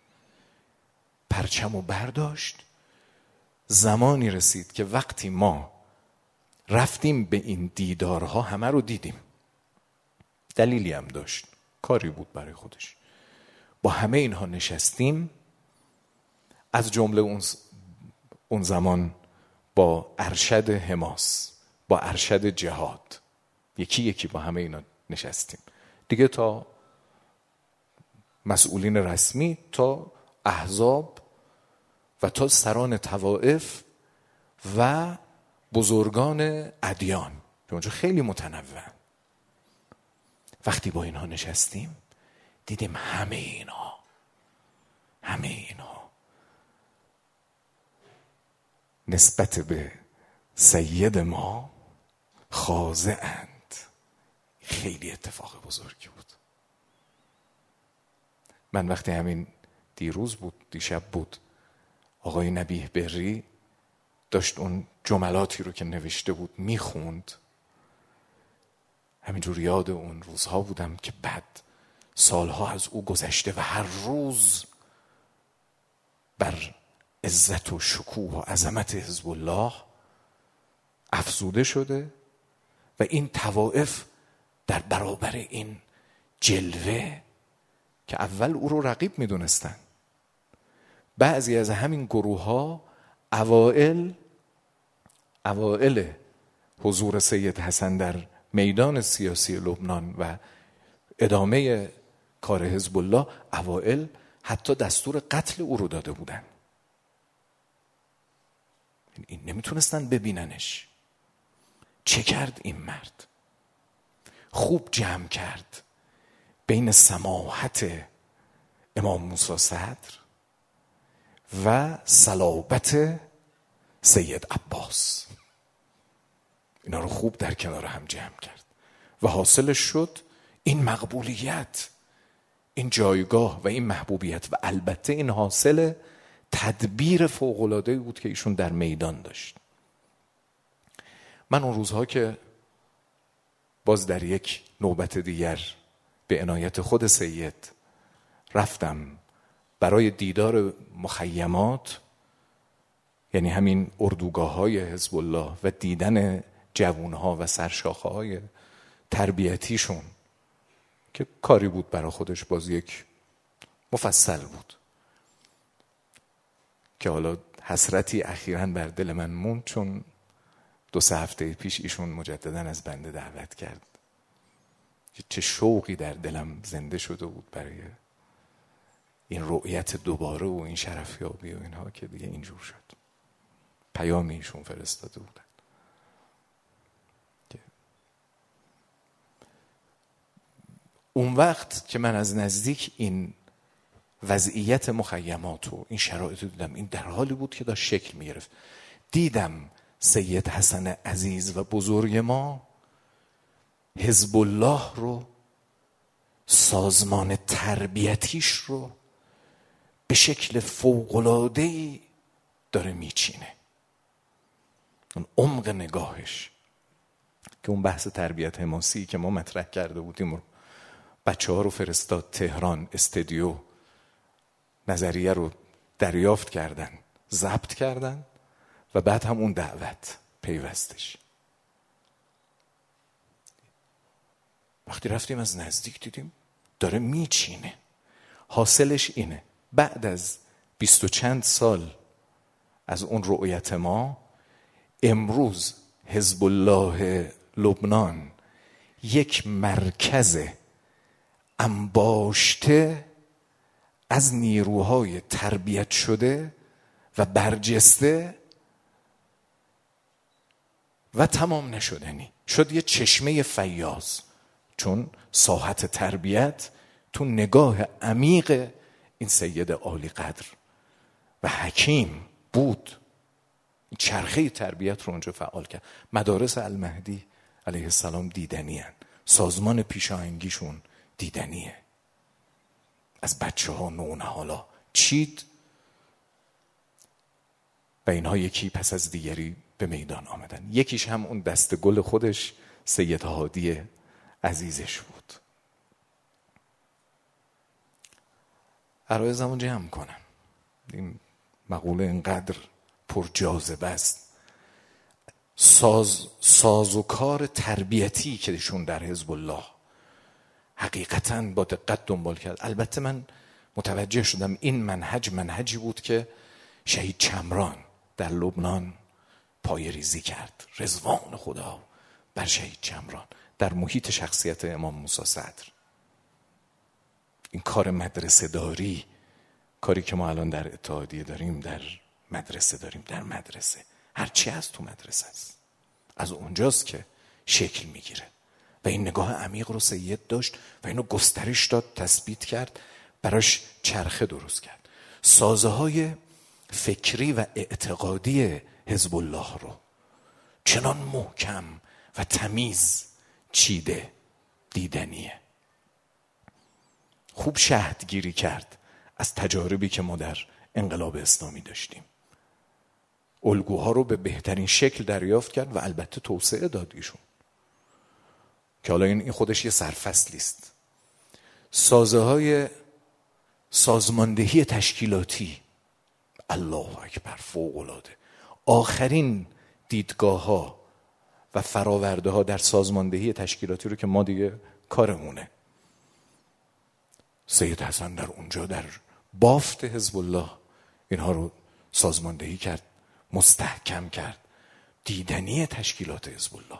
پرچم رو برداشت. زمانی رسید که وقتی ما رفتیم به این دیدارها، همه رو دیدیم، دلیلی هم داشت، کاری بود برای خودش، با همه اینها نشستیم، از جمله اون زمان با ارشد حماس، با ارشد جهاد، یکی یکی با همه اینا نشستیم دیگه، تا مسئولین رسمی، تا احزاب و تا سران طوائف و بزرگان ادیان که اونجا خیلی متنوع. وقتی با اینها نشستیم دیدیم همه اینا نسبت به سید ما خاضعند. خیلی اتفاق بزرگی بود. من وقتی همین دیشب بود آقای نبیه بری داشت اون جملاتی رو که نوشته بود میخوند، همینجور یاد اون روزها بودم که بعد سالها از او گذشته و هر روز بر عزت و شکوه و عظمت حزب الله افزوده شده و این طوائف در برابر این جلوه که اول او رو رقیب میدونستن، بعضی از همین گروه ها اوائل حضور سید حسن در میدان سیاسی لبنان و ادامه کار حزب الله، اوائل حتی دستور قتل او رو داده بودن. این نمیتونستن ببیننش. چه کرد این مرد؟ خوب جمع کرد بین سماحت امام موسی صدر و صلابت سید عباس. اینا رو خوب در کنار هم جمع کرد و حاصلش شد این مقبولیت، این جایگاه و این محبوبیت. و البته این حاصل تدبیر فوق‌العاده‌ای بود که ایشون در میدان داشت. من اون روزها که باز در یک نوبت دیگر به عنایت خود سید رفتم برای دیدار مخیمات، یعنی همین اردوگاه‌های حزب الله و دیدن جوانها و سرشاخه‌های تربیتیشون که کاری بود برای خودش باز یک مفصل بود که حالا حسرتی اخیراً بر دل من موند، چون 2-3 هفته پیش ایشون مجدداً از بنده دعوت کرد. چه شوقی در دلم زنده شده بود برای این رؤیت دوباره و این شرفیابی و اینها که دیگه اینجور شد. پیامی ایشون فرستاده بودن. اون وقت که من از نزدیک این وضعیت مخیمات و این شرایط دیدم، این در حالی بود که داشت شکل می گرفت. دیدم سید حسن عزیز و بزرگ ما حزب الله رو، سازمان تربیتیش رو به شکل فوق‌العاده‌ای داره میچینه. اون عمق نگاهش که اون بحث تربیت حماسی که ما مطرح کرده بودیم و بچه‌ها رو فرستاد تهران استودیو، نظریه رو دریافت کردن، ضبط کردن و بعد هم اون دعوت پیوستش. وقتی رفتیم از نزدیک دیدیم داره میچینه. حاصلش اینه بعد از 20 و چند سال از اون رؤیت ما، امروز حزب الله لبنان یک مرکز انباشته از نیروهای تربیت شده و برجسته و تمام نشدنی شد، یه چشمه فیاض، چون ساحت تربیت تو نگاه عمیق این سید عالی قدر و حکیم بود. چرخه تربیت رو اونجا فعال کرد. مدارس المهدی علیه السلام دیدنی هن. سازمان پیشاهنگیشون دیدنیه. از بچه ها نونهالا چید و اینها یکی پس از دیگری به میدان آمدن. یکیش هم اون دست گل خودش سید هادی عزیزش بود. عرایزمو جمع کنم. این مقوله اینقدر پر جاذبه است. ساز و کار تربیتی که ایشون در حزب الله حقیقتاً با دقت دنبال کرد. البته من متوجه شدم این منهجی بود که شهید چمران در لبنان پای ریزی کرد. رضوان خدا بر شهید چمران در محیط شخصیت امام موسی صدر. این کار مدرسه داری، کاری که ما الان در اتحادیه داریم، در مدرسه داریم، در مدرسه هرچی از تو مدرسه است، از اونجاست که شکل میگیره. و این نگاه عمیق رو سید داشت و اینو گسترش داد، تثبیت کرد، براش چرخه درست کرد. سازه های فکری و اعتقادی حزب الله رو چنان محکم و تمیز چیده، دیدنیه. خوب شهدگیری کرد از تجاربی که ما در انقلاب اسلامی داشتیم. الگوها رو به بهترین شکل دریافت کرد و البته توسعه داد ایشون، که حالا این خودش یه سرفصلی است. سازه های سازماندهی تشکیلاتی، الله اکبر، فوق العاده. آخرین دیدگاه ها و فراورده ها در سازماندهی تشکیلاتی رو که ما دیگه کارمونه، سید حسن در اونجا در بافت حزب الله اینها رو سازماندهی کرد، مستحکم کرد. دیدنی تشکیلات حزب الله.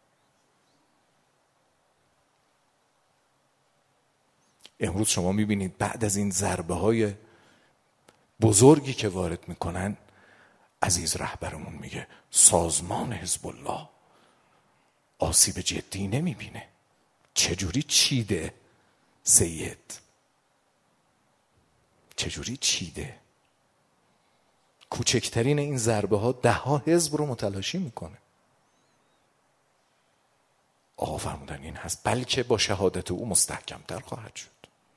امروز شما میبینید بعد از این ضربه های بزرگی که وارد میکنن، عزیز رهبرمون میگه سازمان حزب الله آسیب جدی نمیبینه. چجوری چیده سید؟ چجوری چیده؟ کوچکترین این ضربه ها 10 حزب رو متلاشی میکنه. آقا فرمودن این هست، بلکه با شهادت او مستحکمتر خواهد شد.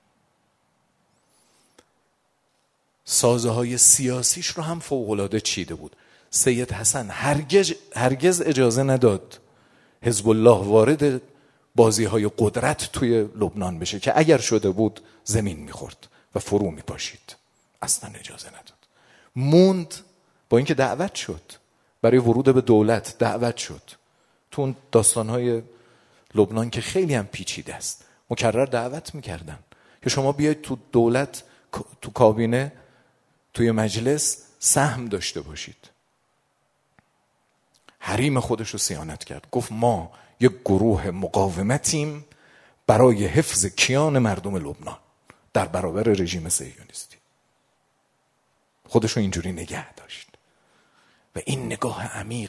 سازه های سیاسیش رو هم فوق‌العاده چیده بود. سید حسن هرگز اجازه نداد حزب الله وارد بازی های قدرت توی لبنان بشه که اگر شده بود زمین میخورد و فرو میپاشید. اصلا اجازه نداد. موند، با اینکه دعوت شد برای ورود به دولت، دعوت شد تو اون داستانهای لبنان که خیلی هم پیچیده است، مکرر دعوت میکردن که شما بیاید تو دولت، تو کابینه، توی مجلس سهم داشته باشید. حریم خودش رو صیانت کرد. گفت ما یک گروه مقاومتیم برای حفظ کیان مردم لبنان در برابر رژیم صهیونیستی. خودش رو اینجوری نگه داشت. و این نگاه عمیق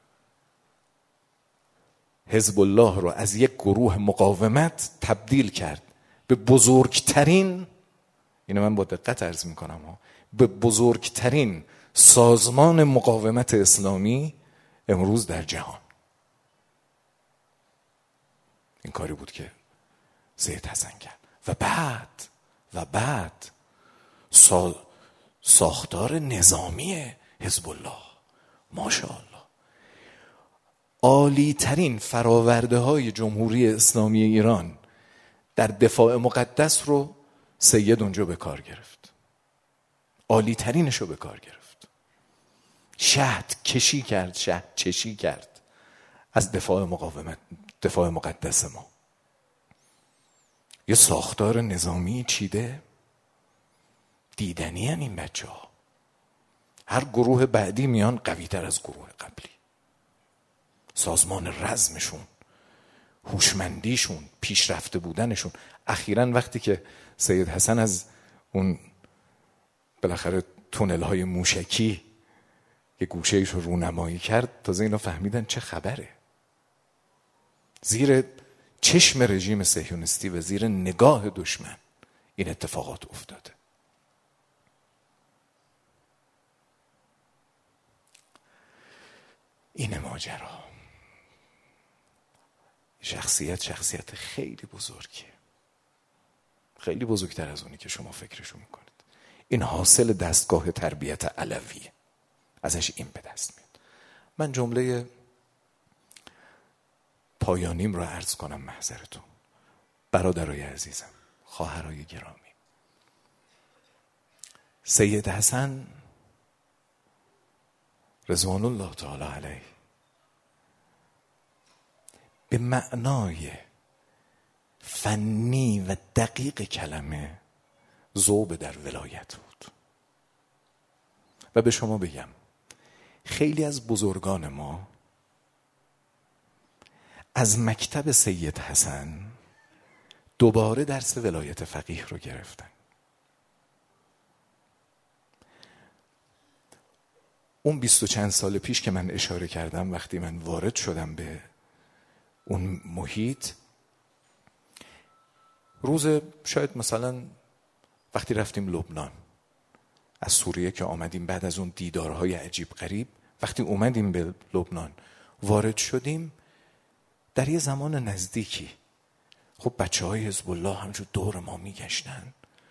حزب الله رو از یک گروه مقاومت تبدیل کرد به بزرگترین، اینو من با دقت عرض میکنم، به بزرگترین سازمان مقاومت اسلامی امروز در جهان. این کاری بود که سید حسن کرد. و بعد ساختار نظامی حزب الله، ماشاءالله، عالی ترین فراورده های جمهوری اسلامی ایران در دفاع مقدس رو سید اونجا به کار گرفت. عالی ترینش رو به کار گرفت. شهد چشی کرد از دفاع مقدس ما. یه ساختار نظامی چیده، دیدنی هن این بچه ها. هر گروه بعدی میان قوی تر از گروه قبلی. سازمان رزمشون، هوشمندیشون، پیشرفته بودنشون. اخیراً وقتی که سید حسن از اون بالاخره تونل های موشکی یه گوشه ایش رو رونمایی کرد، تازه اینا فهمیدن چه خبره. زیر چشم رژیم صهیونیستی و زیر نگاه دشمن این اتفاقات افتاده. این ماجرا. شخصیت خیلی بزرگیه، خیلی بزرگتر از اونی که شما فکرشو میکنید. این حاصل دستگاه تربیت علویه، ازش این به دست میاد. من جمله پایانیم رو عرض کنم محضرتون. برادرای عزیزم، خواهرای گرامی، سید حسن رضوان الله تعالی علیه به معنای فنی و دقیق کلمه ذوب در ولایت بود. و به شما بگم خیلی از بزرگان ما از مکتب سید حسن دوباره درس ولایت فقیه رو گرفتن. اون 20 و چند سال پیش که من اشاره کردم، وقتی من وارد شدم به اون محیط، روز شاید مثلا وقتی رفتیم لبنان، از سوریه که آمدیم بعد از اون دیدارهای عجیب غریب، وقتی اومدیم به لبنان وارد شدیم، در یه زمان نزدیکی خب بچه های حزب الله همجور دور ما میگشتن.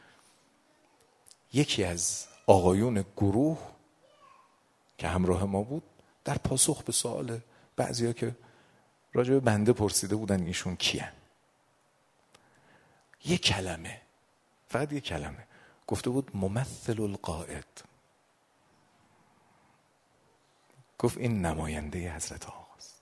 یکی از آقایون گروه که همراه ما بود، در پاسخ به سوال بعضیا که راجع به بنده پرسیده بودن ایشون کیه، یه کلمه، فقط یه کلمه گفته بود ممثل القائد. گفت این نماینده حضرت آقاست.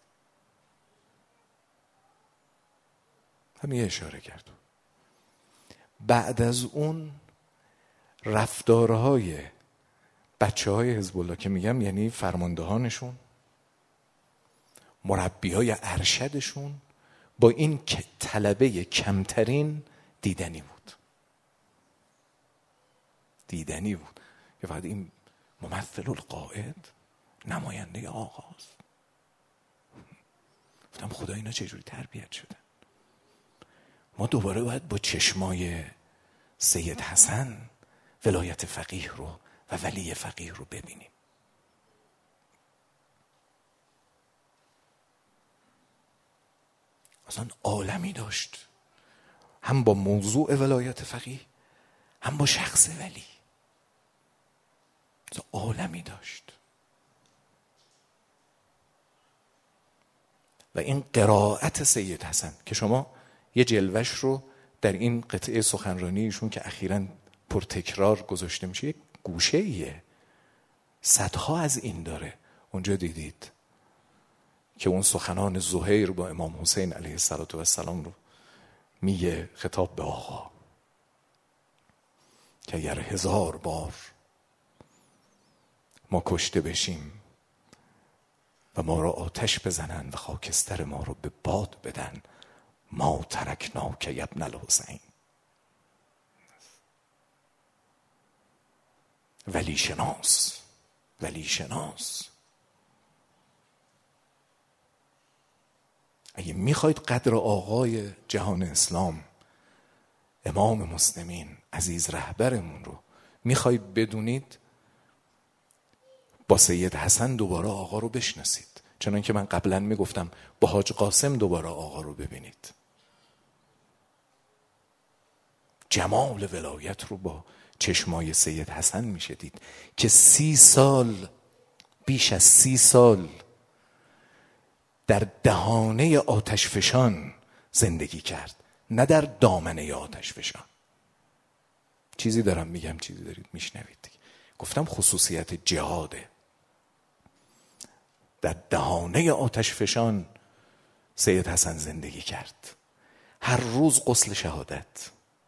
همین یه اشاره کرد. بعد از اون رفتارهای بچه های حزب الله که میگم یعنی فرماندهانشون، مربیای ارشدشون، با این طلبه کمترین دیدنی بود که فقط این ممثل القائد نماینده آقاست. گفتم خدا اینا چجوری تربیت شدن؟ ما دوباره باید با چشمای سید حسن ولایت فقیه رو و ولی فقیه رو ببینیم. اصلا عالمی داشت، هم با موضوع ولایت فقیه هم با شخص ولی، اصلا عالمی داشت. و این قرائت سید حسن که شما یه جلوش رو در این قطعه سخنرانی ایشون که اخیراً پرتکرار گذاشته میشه، یک گوشه ایه، صدها از این داره. اونجا دیدید که اون سخنان زهیر با امام حسین علیه السلام رو میگه خطاب به آقا که اگر 1000 بار ما کشته بشیم و ما را آتش بزنن و خاکستر ما رو به باد بدن، ما ترکناک یا ابن الحسین. ولی شناس، ولی شناس. اگه میخواید قدر آقای جهان اسلام، امام مسلمین، عزیز رهبرمون رو میخواید بدونید، با سید حسن دوباره آقا رو بشناسید. چنانکه من قبلا میگفتم با حاج قاسم دوباره آقا رو ببینید. جمال ولایت رو با چشمای سید حسن میشه دید که 30 سال، بیش از 30 سال در دهانه آتش فشان زندگی کرد، نه در دامنه آتش فشان. چیزی دارم میگم، چیزی دارید میشنوید دیگه. گفتم خصوصیت جهاده. در دهانه آتش فشان سید حسن زندگی کرد. هر روز غسل شهادت،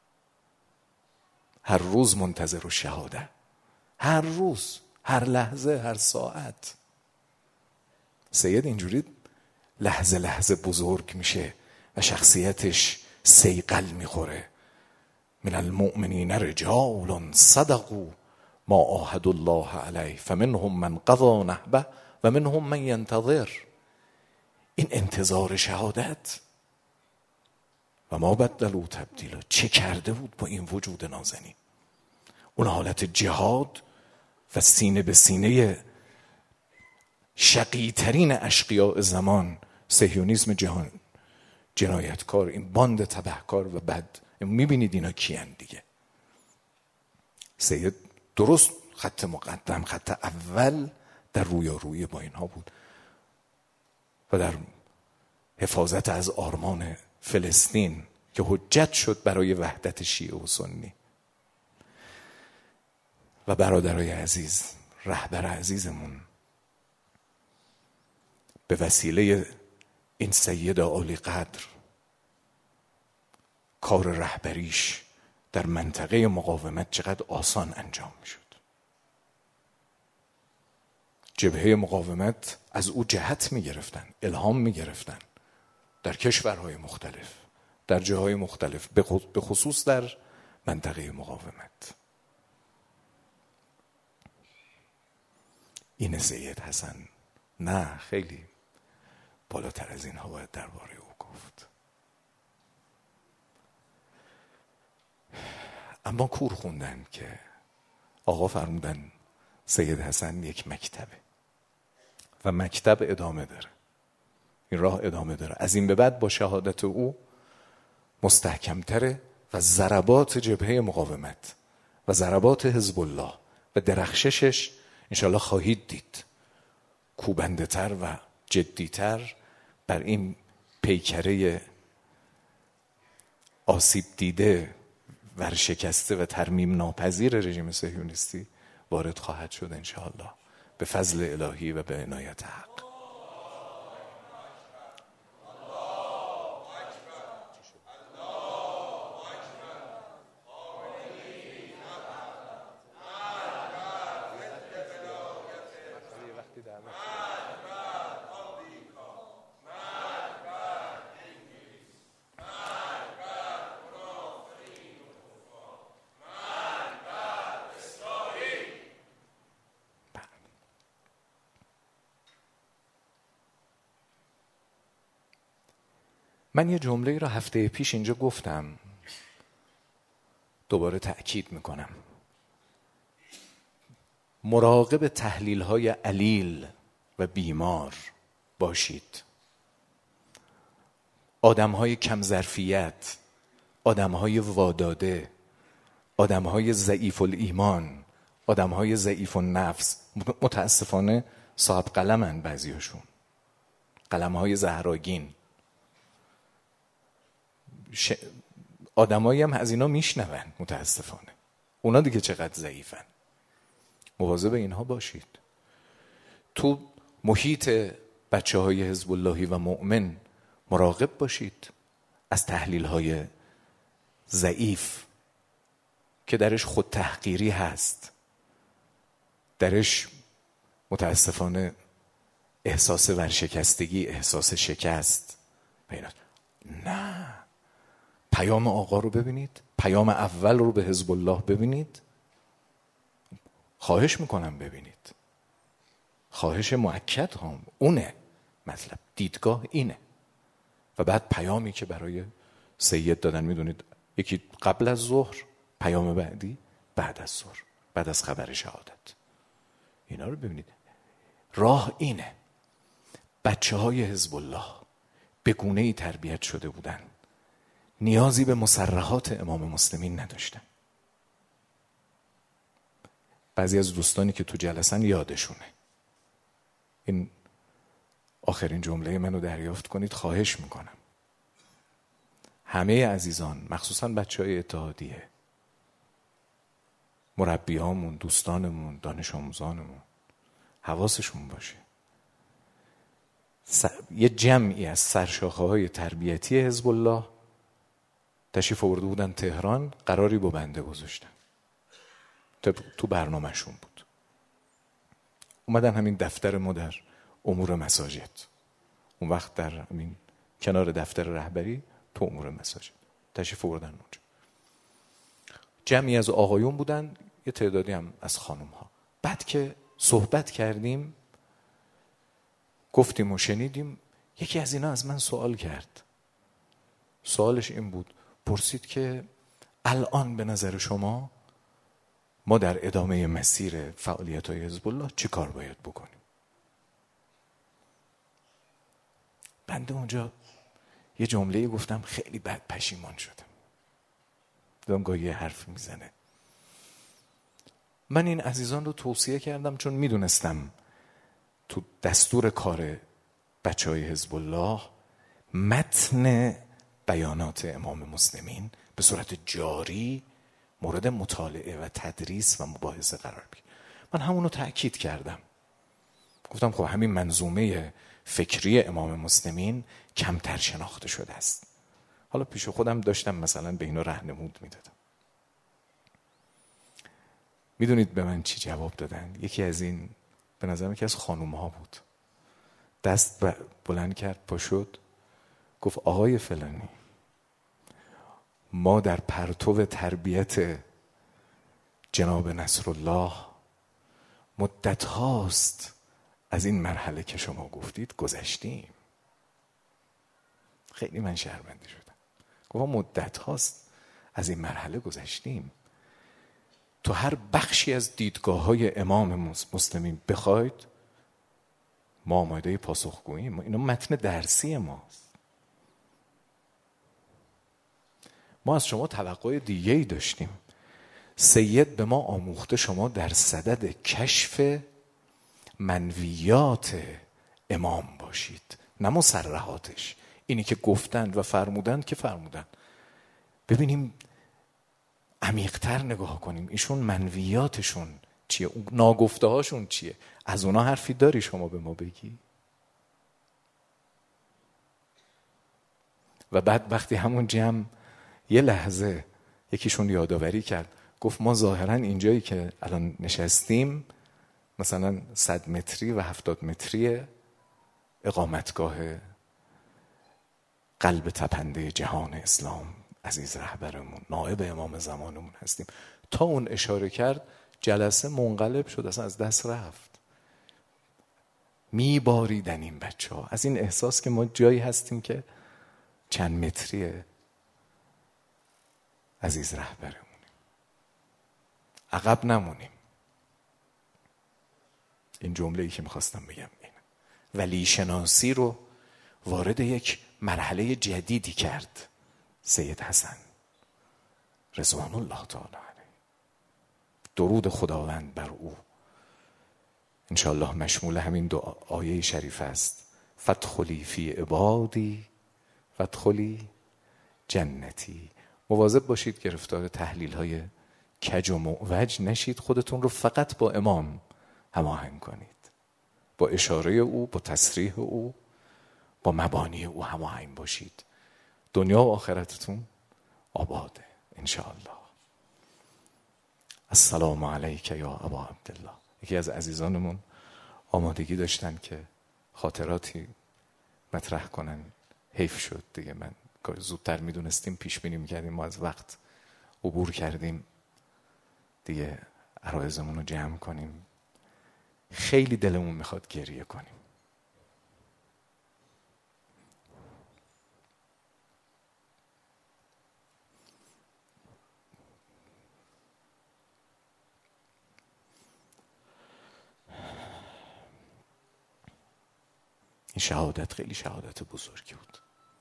هر روز منتظر الشهاده، هر روز، هر لحظه، هر ساعت. سید اینجوری لحظه لحظه بزرگ میشه و شخصیتش صیقل میخوره. من المؤمنین رجال صدقوا ما عاهدوا الله علیه فمنهم من قضی نحبه و منهم من ینتظر. این انتظار شهادت و ما بدلوا تبدیلا، چه کرده بود با این وجود نازنین؟ اون حالت جهاد و سینه به سینه شقی‌ترین اشقیاء زمان، صهیونیسم جهان جنایتکار، این باند تبهکار و بد. میبینید اینا کیان دیگه. سید درست خط مقدم، خط اول در رویارویی با اینها بود و در حفاظت از آرمان فلسطین که حجت شد برای وحدت شیعه و سنی. و برادرای عزیز، رهبر عزیزمون به وسیله این سید عالی قدر کار رهبریش در منطقه مقاومت چقدر آسان انجام میشد. جبهه مقاومت از او جهت میگرفتن، الهام میگرفتن در کشورهای مختلف، در جاهای مختلف، به خصوص در منطقه مقاومت. این سید حسن نه، خیلی بالاتر از اینها باید درباره او گفت. اما کور خوندن که آقا فرمودن سید حسن یک مکتبه و مکتب ادامه داره، این راه ادامه داره. از این به بعد با شهادت او مستحکمتره و ضربات جبهه مقاومت و ضربات حزب الله و درخششش انشالله خواهید دید کوبنده تر و جدیتر بر این پیکره آسیب دیده، ورشکسته و ترمیم ناپذیر رژیم صهیونیستی وارد خواهد شد انشاءالله به فضل الهی و به عنایت حق. من یه جمله را هفته پیش اینجا گفتم، دوباره تأکید میکنم. مراقب تحلیل‌های علیل و بیمار باشید. آدم‌های کم ظرفیت، آدم‌های واداده، آدم‌های ضعیف الایمان، آدم‌های ضعیف النفس، متاسفانه صاحب قلمن بعضیاشون، قلم‌های زهراگین. آدمایی هم از اینا میشنون متاسفانه. اونا دیگه چقدر ضعیفن. مواظب اینها باشید. تو محیط بچه‌های حزب اللهی و مؤمن مراقب باشید از تحلیل‌های ضعیف که درش خود تحقیری هست، درش متاسفانه احساس ورشکستگی، احساس شکست. نه، پیام آقا رو ببینید، پیام اول رو به حزب الله ببینید. خواهش میکنم ببینید، خواهش مؤکد هم اونه، مطلب دیدگاه اینه. و بعد پیامی که برای سید دادن، میدونید یکی قبل از ظهر، پیام بعدی بعد از ظهر، بعد از خبر شهادت. اینا رو ببینید. راه اینه. بچه های حزب الله به گونه‌ای تربیت شده بودن، نیازی به مصرحات امام مسلمین نداشتن. بعضی از دوستانی که تو جلسن یادشونه. این آخرین جمله منو دریافت کنید، خواهش میکنم. همه عزیزان، مخصوصا بچه‌های اتحادیه، مربیامون، دوستانمون، دانش آموزانمون، حواسشون باشه. یه جمعی از سرشاخه‌های تربیتی حزب الله تشریف آورده بودن تهران، قراری با بنده گذاشتن. تو برنامه‌شون بود. اومدن همین دفتر ما در امور مساجد، اون وقت در همین کنار دفتر رهبری تو امور مساجد تشریف آوردن اونجا. جمعی از آقایون بودن، یه تعدادی هم از خانم‌ها. بعد که صحبت کردیم، گفتیم و شنیدیم، یکی از اینا از من سوال کرد. سوالش این بود، پرسید که الان به نظر شما ما در ادامه مسیر فعالیت‌های حزب الله چی کار باید بکنیم؟ بنده اونجا یه جمله‌ای گفتم، خیلی بد پشیمان شدم. دیدم گاهی یه حرف میزنه. من این عزیزان رو توصیه کردم چون میدونستم تو دستور کار بچه‌های حزب الله متن بیانات امام مسلمین به صورت جاری مورد مطالعه و تدریس و مباحثه قرار بگیره. من همونو تأکید کردم. گفتم خب همین منظومه فکری امام مسلمین کمتر شناخته شده است. حالا پیش خودم داشتم مثلا به اینا راهنمود میدادم. میدونید به من چی جواب دادن؟ یکی از این، به نظرم یکی از خانوم‌ها بود، دست بلند کرد، پا شد، گفت آقای فلانی، ما در پرتو تربیت جناب نصرالله مدت هاست از این مرحله که شما گفتید گذشتیم. خیلی من شرمنده شدم. گفت مدت هاست از این مرحله گذشتیم. تو هر بخشی از دیدگاه‌های امام مسلمین بخواید، ما آماده پاسخگوییم. اینا متن درسی ماست. ما از شما توقع دیگه‌ای داشتیم. سید به ما آموخته شما در صدد کشف منویات امام باشید، نه مصرحاتش. اینی که گفتند و فرمودند که فرمودند. ببینیم عمیق‌تر نگاه کنیم، ایشون منویاتشون چیه، ناگفته هاشون چیه. از اونا حرفی داری شما به ما بگی؟ و بعد وقتی همون جمع یه لحظه یکیشون یادآوری کرد، گفت ما ظاهرا اینجایی که الان نشستیم مثلا 100 متری و 70 متری اقامتگاه قلب تپنده جهان اسلام عزیز رهبرمون، نائب امام زمانمون هستیم. تا اون اشاره کرد جلسه منقلب شد، اصلا از دست رفت. میباریدن این بچه ها از این احساس که ما جایی هستیم که چند متری عزیز رهبرمونیم. عقب نمونیم. این جمله‌ای که میخواستم بگم اینه. ولی شناسی رو وارد یک مرحله جدیدی کرد سید حسن رضوان الله تعالی علیه. درود خداوند بر او انشاءالله مشمول همین دو آیه شریف است. فادخلی فی عبادی وادخلی جنتی. مواظب باشید گرفتار تحلیل های کج و معوج نشید. خودتون رو فقط با امام هماهنگ کنید، با اشاره او، با تصریح او، با مبانی او هماهنگ باشید. دنیا و آخرتتون آباده انشاءالله. السلام علیک یا ابا عبدالله. یکی از عزیزانمون آمادگی داشتن که خاطراتی مطرح کنن. حیف شد دیگه، من زودتر میدونستیم، پیش بینی میکردیم، ما از وقت عبور کردیم دیگه. عرایزمون رو جمع کنیم. خیلی دلمون میخواد گریه کنیم. این شهادت خیلی شهادت بزرگی بود.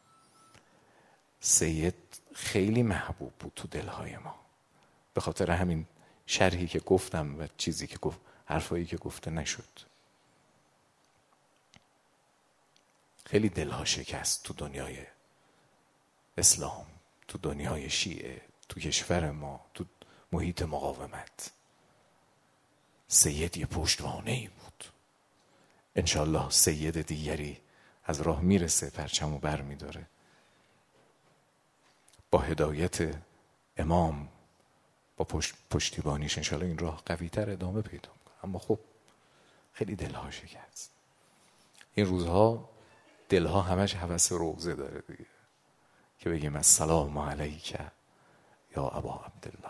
سید خیلی محبوب بود تو دلهای ما. به خاطر همین شرحی که گفتم و چیزی که گفت، حرفایی که گفته نشد. خیلی دلها شکست تو دنیای اسلام، تو دنیای شیعه، تو کشور ما، تو محیط مقاومت. سید یه پشتوانه‌ای بود. انشالله سید دیگری از راه میرسه، پرچمو بر میداره، با هدایت امام، با پشتیبانیش انشالله این راه قوی تر ادامه پیدا میکنه. اما خب خیلی دلها شکست. این روزها دلها همش هوس روزه داره دیگه، که بگیم السلام علیک یا ابا عبدالله.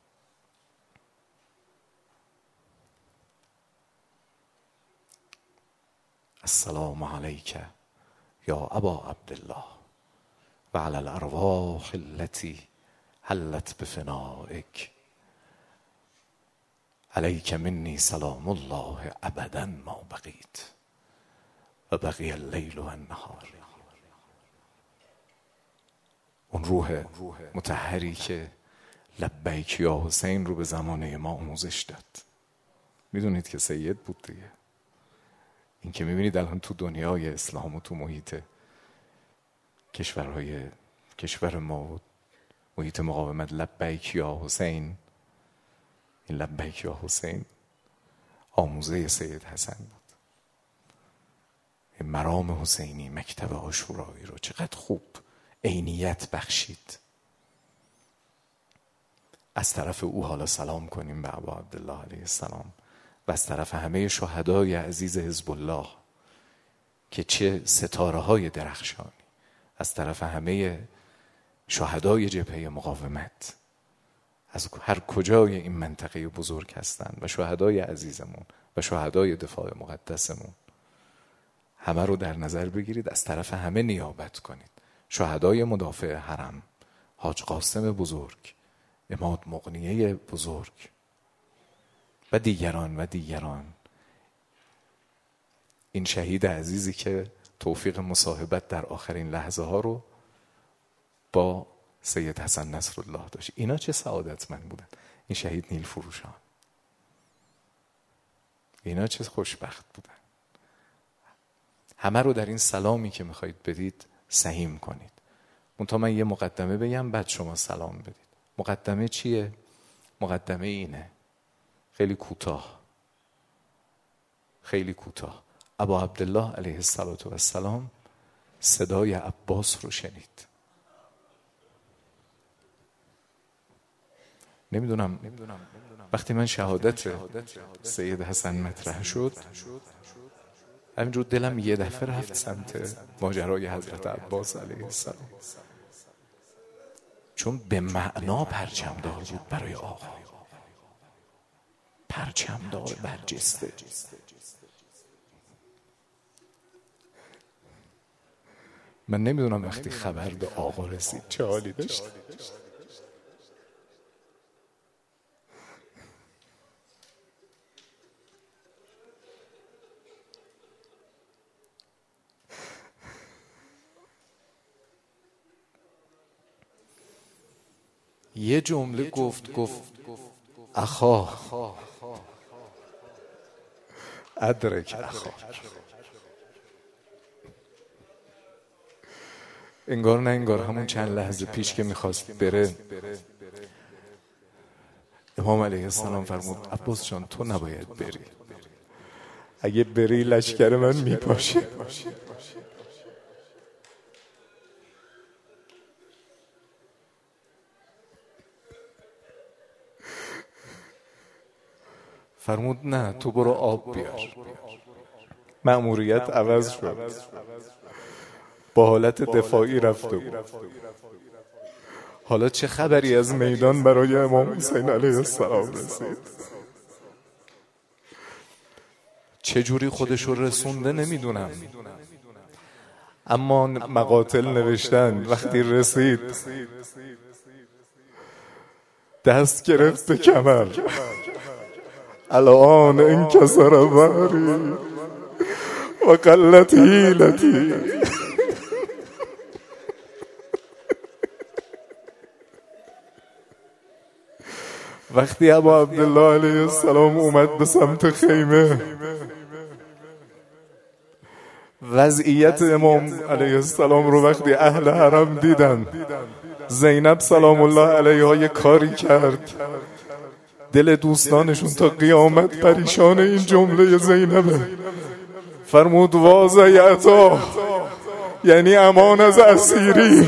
السلام علیک یا ابا عبدالله و علی الارواح التي حلت بفنائک علیک منی سلام الله ابدا ما بقیت و بقی اللیل و النهار. اون روح مطهری که لبیک یا حسین رو به زمانه ما آموزش داد. میدونید که سید بود دیگه. این که میبینید الان تو دنیای اسلام و تو محیط کشور ما و محیط مقاومت، لبیک یا حسین، این لبیک یا حسین آموزه سید حسن بود. این مرام حسینی، مکتب عاشورایی رو چقدر خوب عینیت بخشید. از طرف او حالا سلام کنیم به ابا عبدالله علیه السلام و از طرف همه شهدای عزیز حزب الله که چه ستاره های درخشانی، از طرف همه شهدای جبهه مقاومت از هر کجای این منطقه بزرگ هستند و شهدای عزیزمون و شهدای دفاع مقدسمون، همه رو در نظر بگیرید، از طرف همه نیابت کنید. شهدای مدافع حرم، حاج قاسم بزرگ، عماد مغنیه بزرگ و دیگران. این شهید عزیزی که توفیق مصاحبت در آخرین لحظه ها رو با سید حسن نصرالله داشت. اینا چه سعادتمند بودن. این شهید نیل فروشان، اینا چه خوشبخت بودن. همه رو در این سلامی که میخواید بدید سهیم کنید. منتها من یه مقدمه بگم بعد شما سلام بدید. مقدمه چیه؟ مقدمه اینه، خیلی کوتاه. ابا عبدالله علیه السلام صدای عباس رو شنید. نمیدونم وقتی من شهادت سید حسن مطرح شد، همینجور دلم یه دفعه رفت سمت ماجرای حضرت عباس علیه السلام، چون به معنا پرچمدار بود برای آقا، پرچمدار برجسته. من نمیدونم وقتی خبر به آقا رسید چه حالی داشت. یه جمله گفت اخا ادرک اخا. انگار نه انگار همون چند لحظه پیش که میخواست بره امام علیه السلام فرمود عباس جان تو نباید بری، اگه بری لشکر من میپاشه. فرمود نه تو برو آب بیار. مأموریت عوض شد، با حالت دفاعی رفت و حالا چه خبری از میدان برای امام حسین علیه السلام رسید، چه جوری خودشو رسونده نمیدونم، اما مقاتل نوشتن وقتی رسید دست گرفت به کمر، الان انکسر ظهری و قلت حیلتی. وقتی ابا عبدالله علیه السلام اومد به سمت خیمه، وضعیت امام علیه السلام رو وقتی اهل حرم دیدن، زینب سلام الله علیها یه کاری کرد دل دوستانشون تا قیامت پریشان این جمله زینبه. فرمود واضیعتا، یعنی امان از اسیری.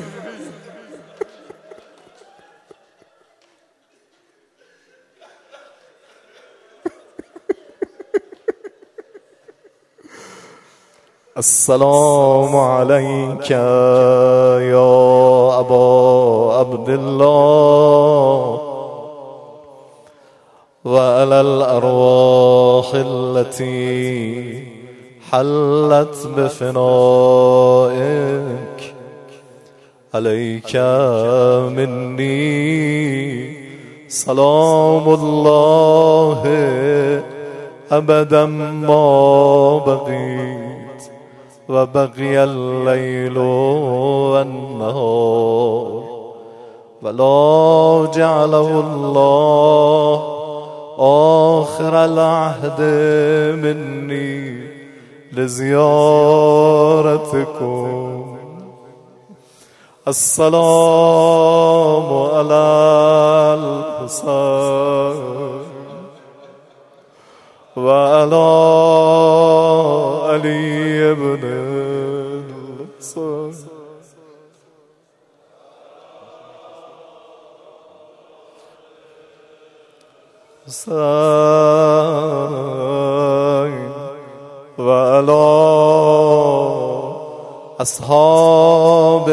السلام علیک یا ابا عبدالله و علی الارواح التي حلت بفنائك علیک منی سلام الله ابدا ما بقیت و بقی اللیل و النهار ولا جعله الله آخر العهد منی لزیارتکم. السلام علی الحسین و علی علی ابن الحسین. و علی اصحاب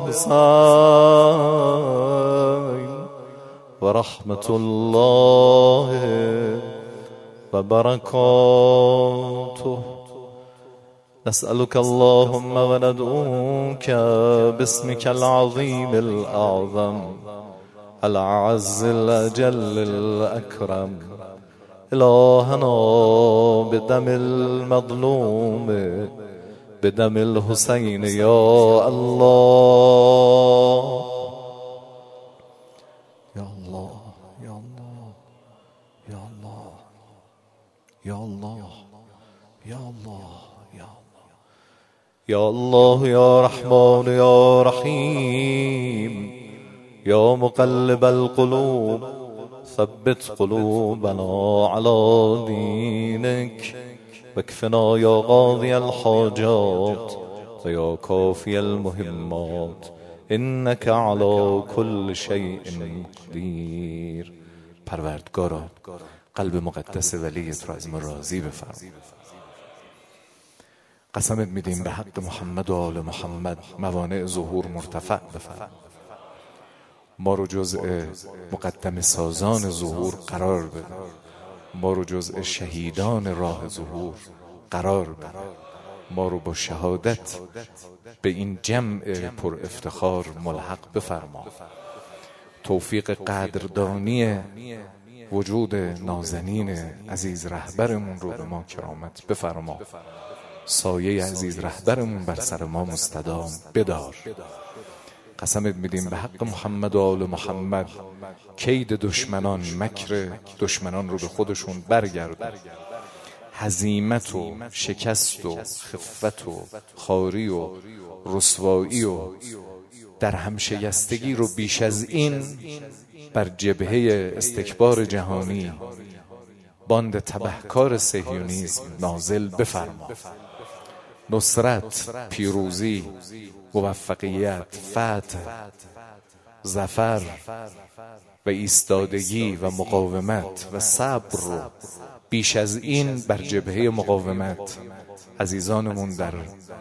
الحسین و رحمت الله و برکاته. نسألك اللهم و ندعوك باسمك العظيم الأعظم الأعز الأجل الأكرم إلهنا بدم المظلوم بدم الحسين يا الله يا الله يا الله يا الله يا الله يا الله يا الله يا رحمن يا رحيم يا مقلب القلوب ثبت قلوبنا على دينك واكفنا يا قاضي الحاجات ويا كافي المهمات إنك على كل شيء قدير. پروردگارا قلب مقدس ولیت را از ما راضی بفرما. قسمت میدیم به حق محمد و آل محمد موانع ظهور مرتفع بفرما. ما رو جزء مقدم سازان ظهور قرار بده، ما رو جزء شهیدان راه ظهور قرار بده، ما رو با شهادت به این جمع پر افتخار ملحق بفرما. توفیق قدردانی وجود نازنین عزیز رهبرمون رو به ما کرامت بفرما. سایه عزیز رهبرمون بر سر ما مستدام بدار. قسمت میدیم به حق محمد و آل محمد کید دشمنان، مکر دشمنان رو به خودشون برگردون. هزیمت و شکست و خفت و خواری و رسوایی و در همشکستگی رو بیش از این بر جبهه استکبار جهانی، باند تبهکار صهیونیسم نازل بفرما. نصرت، پیروزی، موفقیت، فتح، ظفر و ایستادگی و مقاومت و صبر رو بیش از این بر جبهه مقاومت عزیزانمون در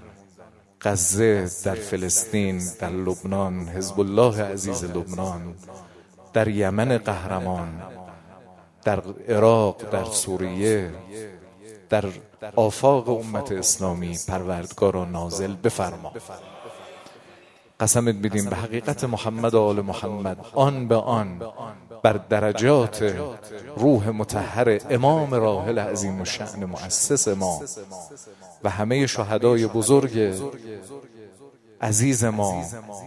غزه، در فلسطین، در لبنان، حزب الله عزیز لبنان، در یمن قهرمان، در عراق، در سوریه، در آفاق امت اسلامی پروردگارا نازل بفرما. قسمت میدیم به حقیقت محمد و آل محمد آن به آن بر درجات روح مطهر امام راحل عظیم الشأن مؤسس ما و همه شهدای بزرگ عزیز ما،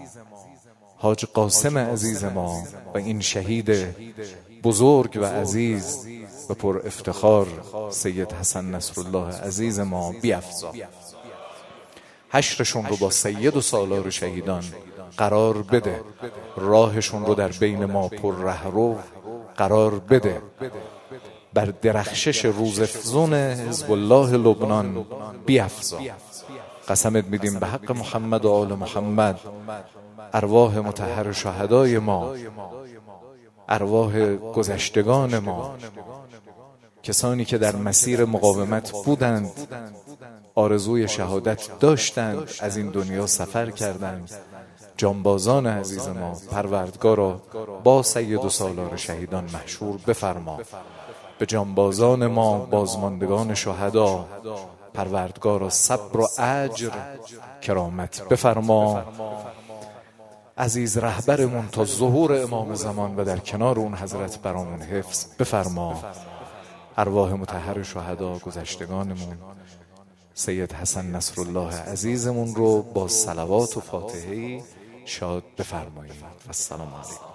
حاج قاسم عزیز ما و این شهید بزرگ و عزیز و پر افتخار سید حسن نصرالله عزیز ما بیفزا. حشرشون رو با سید و سالار شهیدان قرار بده. راهشون رو در بین ما پر رهرو قرار بده. بر درخشش روزافزون حزب الله لبنان بیفزا. قسمت میدیم به حق محمد و آل محمد ارواح مطهر شهدای ما، ارواح گذشتگان ما، کسانی که در مسیر مقاومت بودند، آرزوی شهادت داشتند، از این دنیا سفر کردند، جانبازان عزیز ما، پروردگارا با سید و سالار شهیدان محشور بفرما. به جانبازان ما، بازماندگان شهدا، پروردگارا صبر و اجر کرامت بفرما. عزیز رهبرمون تا ظهور امام زمان و در کنار اون حضرت برامون حفظ بفرما. ارواح مطهر شهدا گذشتگانمون، سید حسن نصرالله عزیزمون رو با صلوات و فاتحه شاد بفرمایید. و السلام علیکم.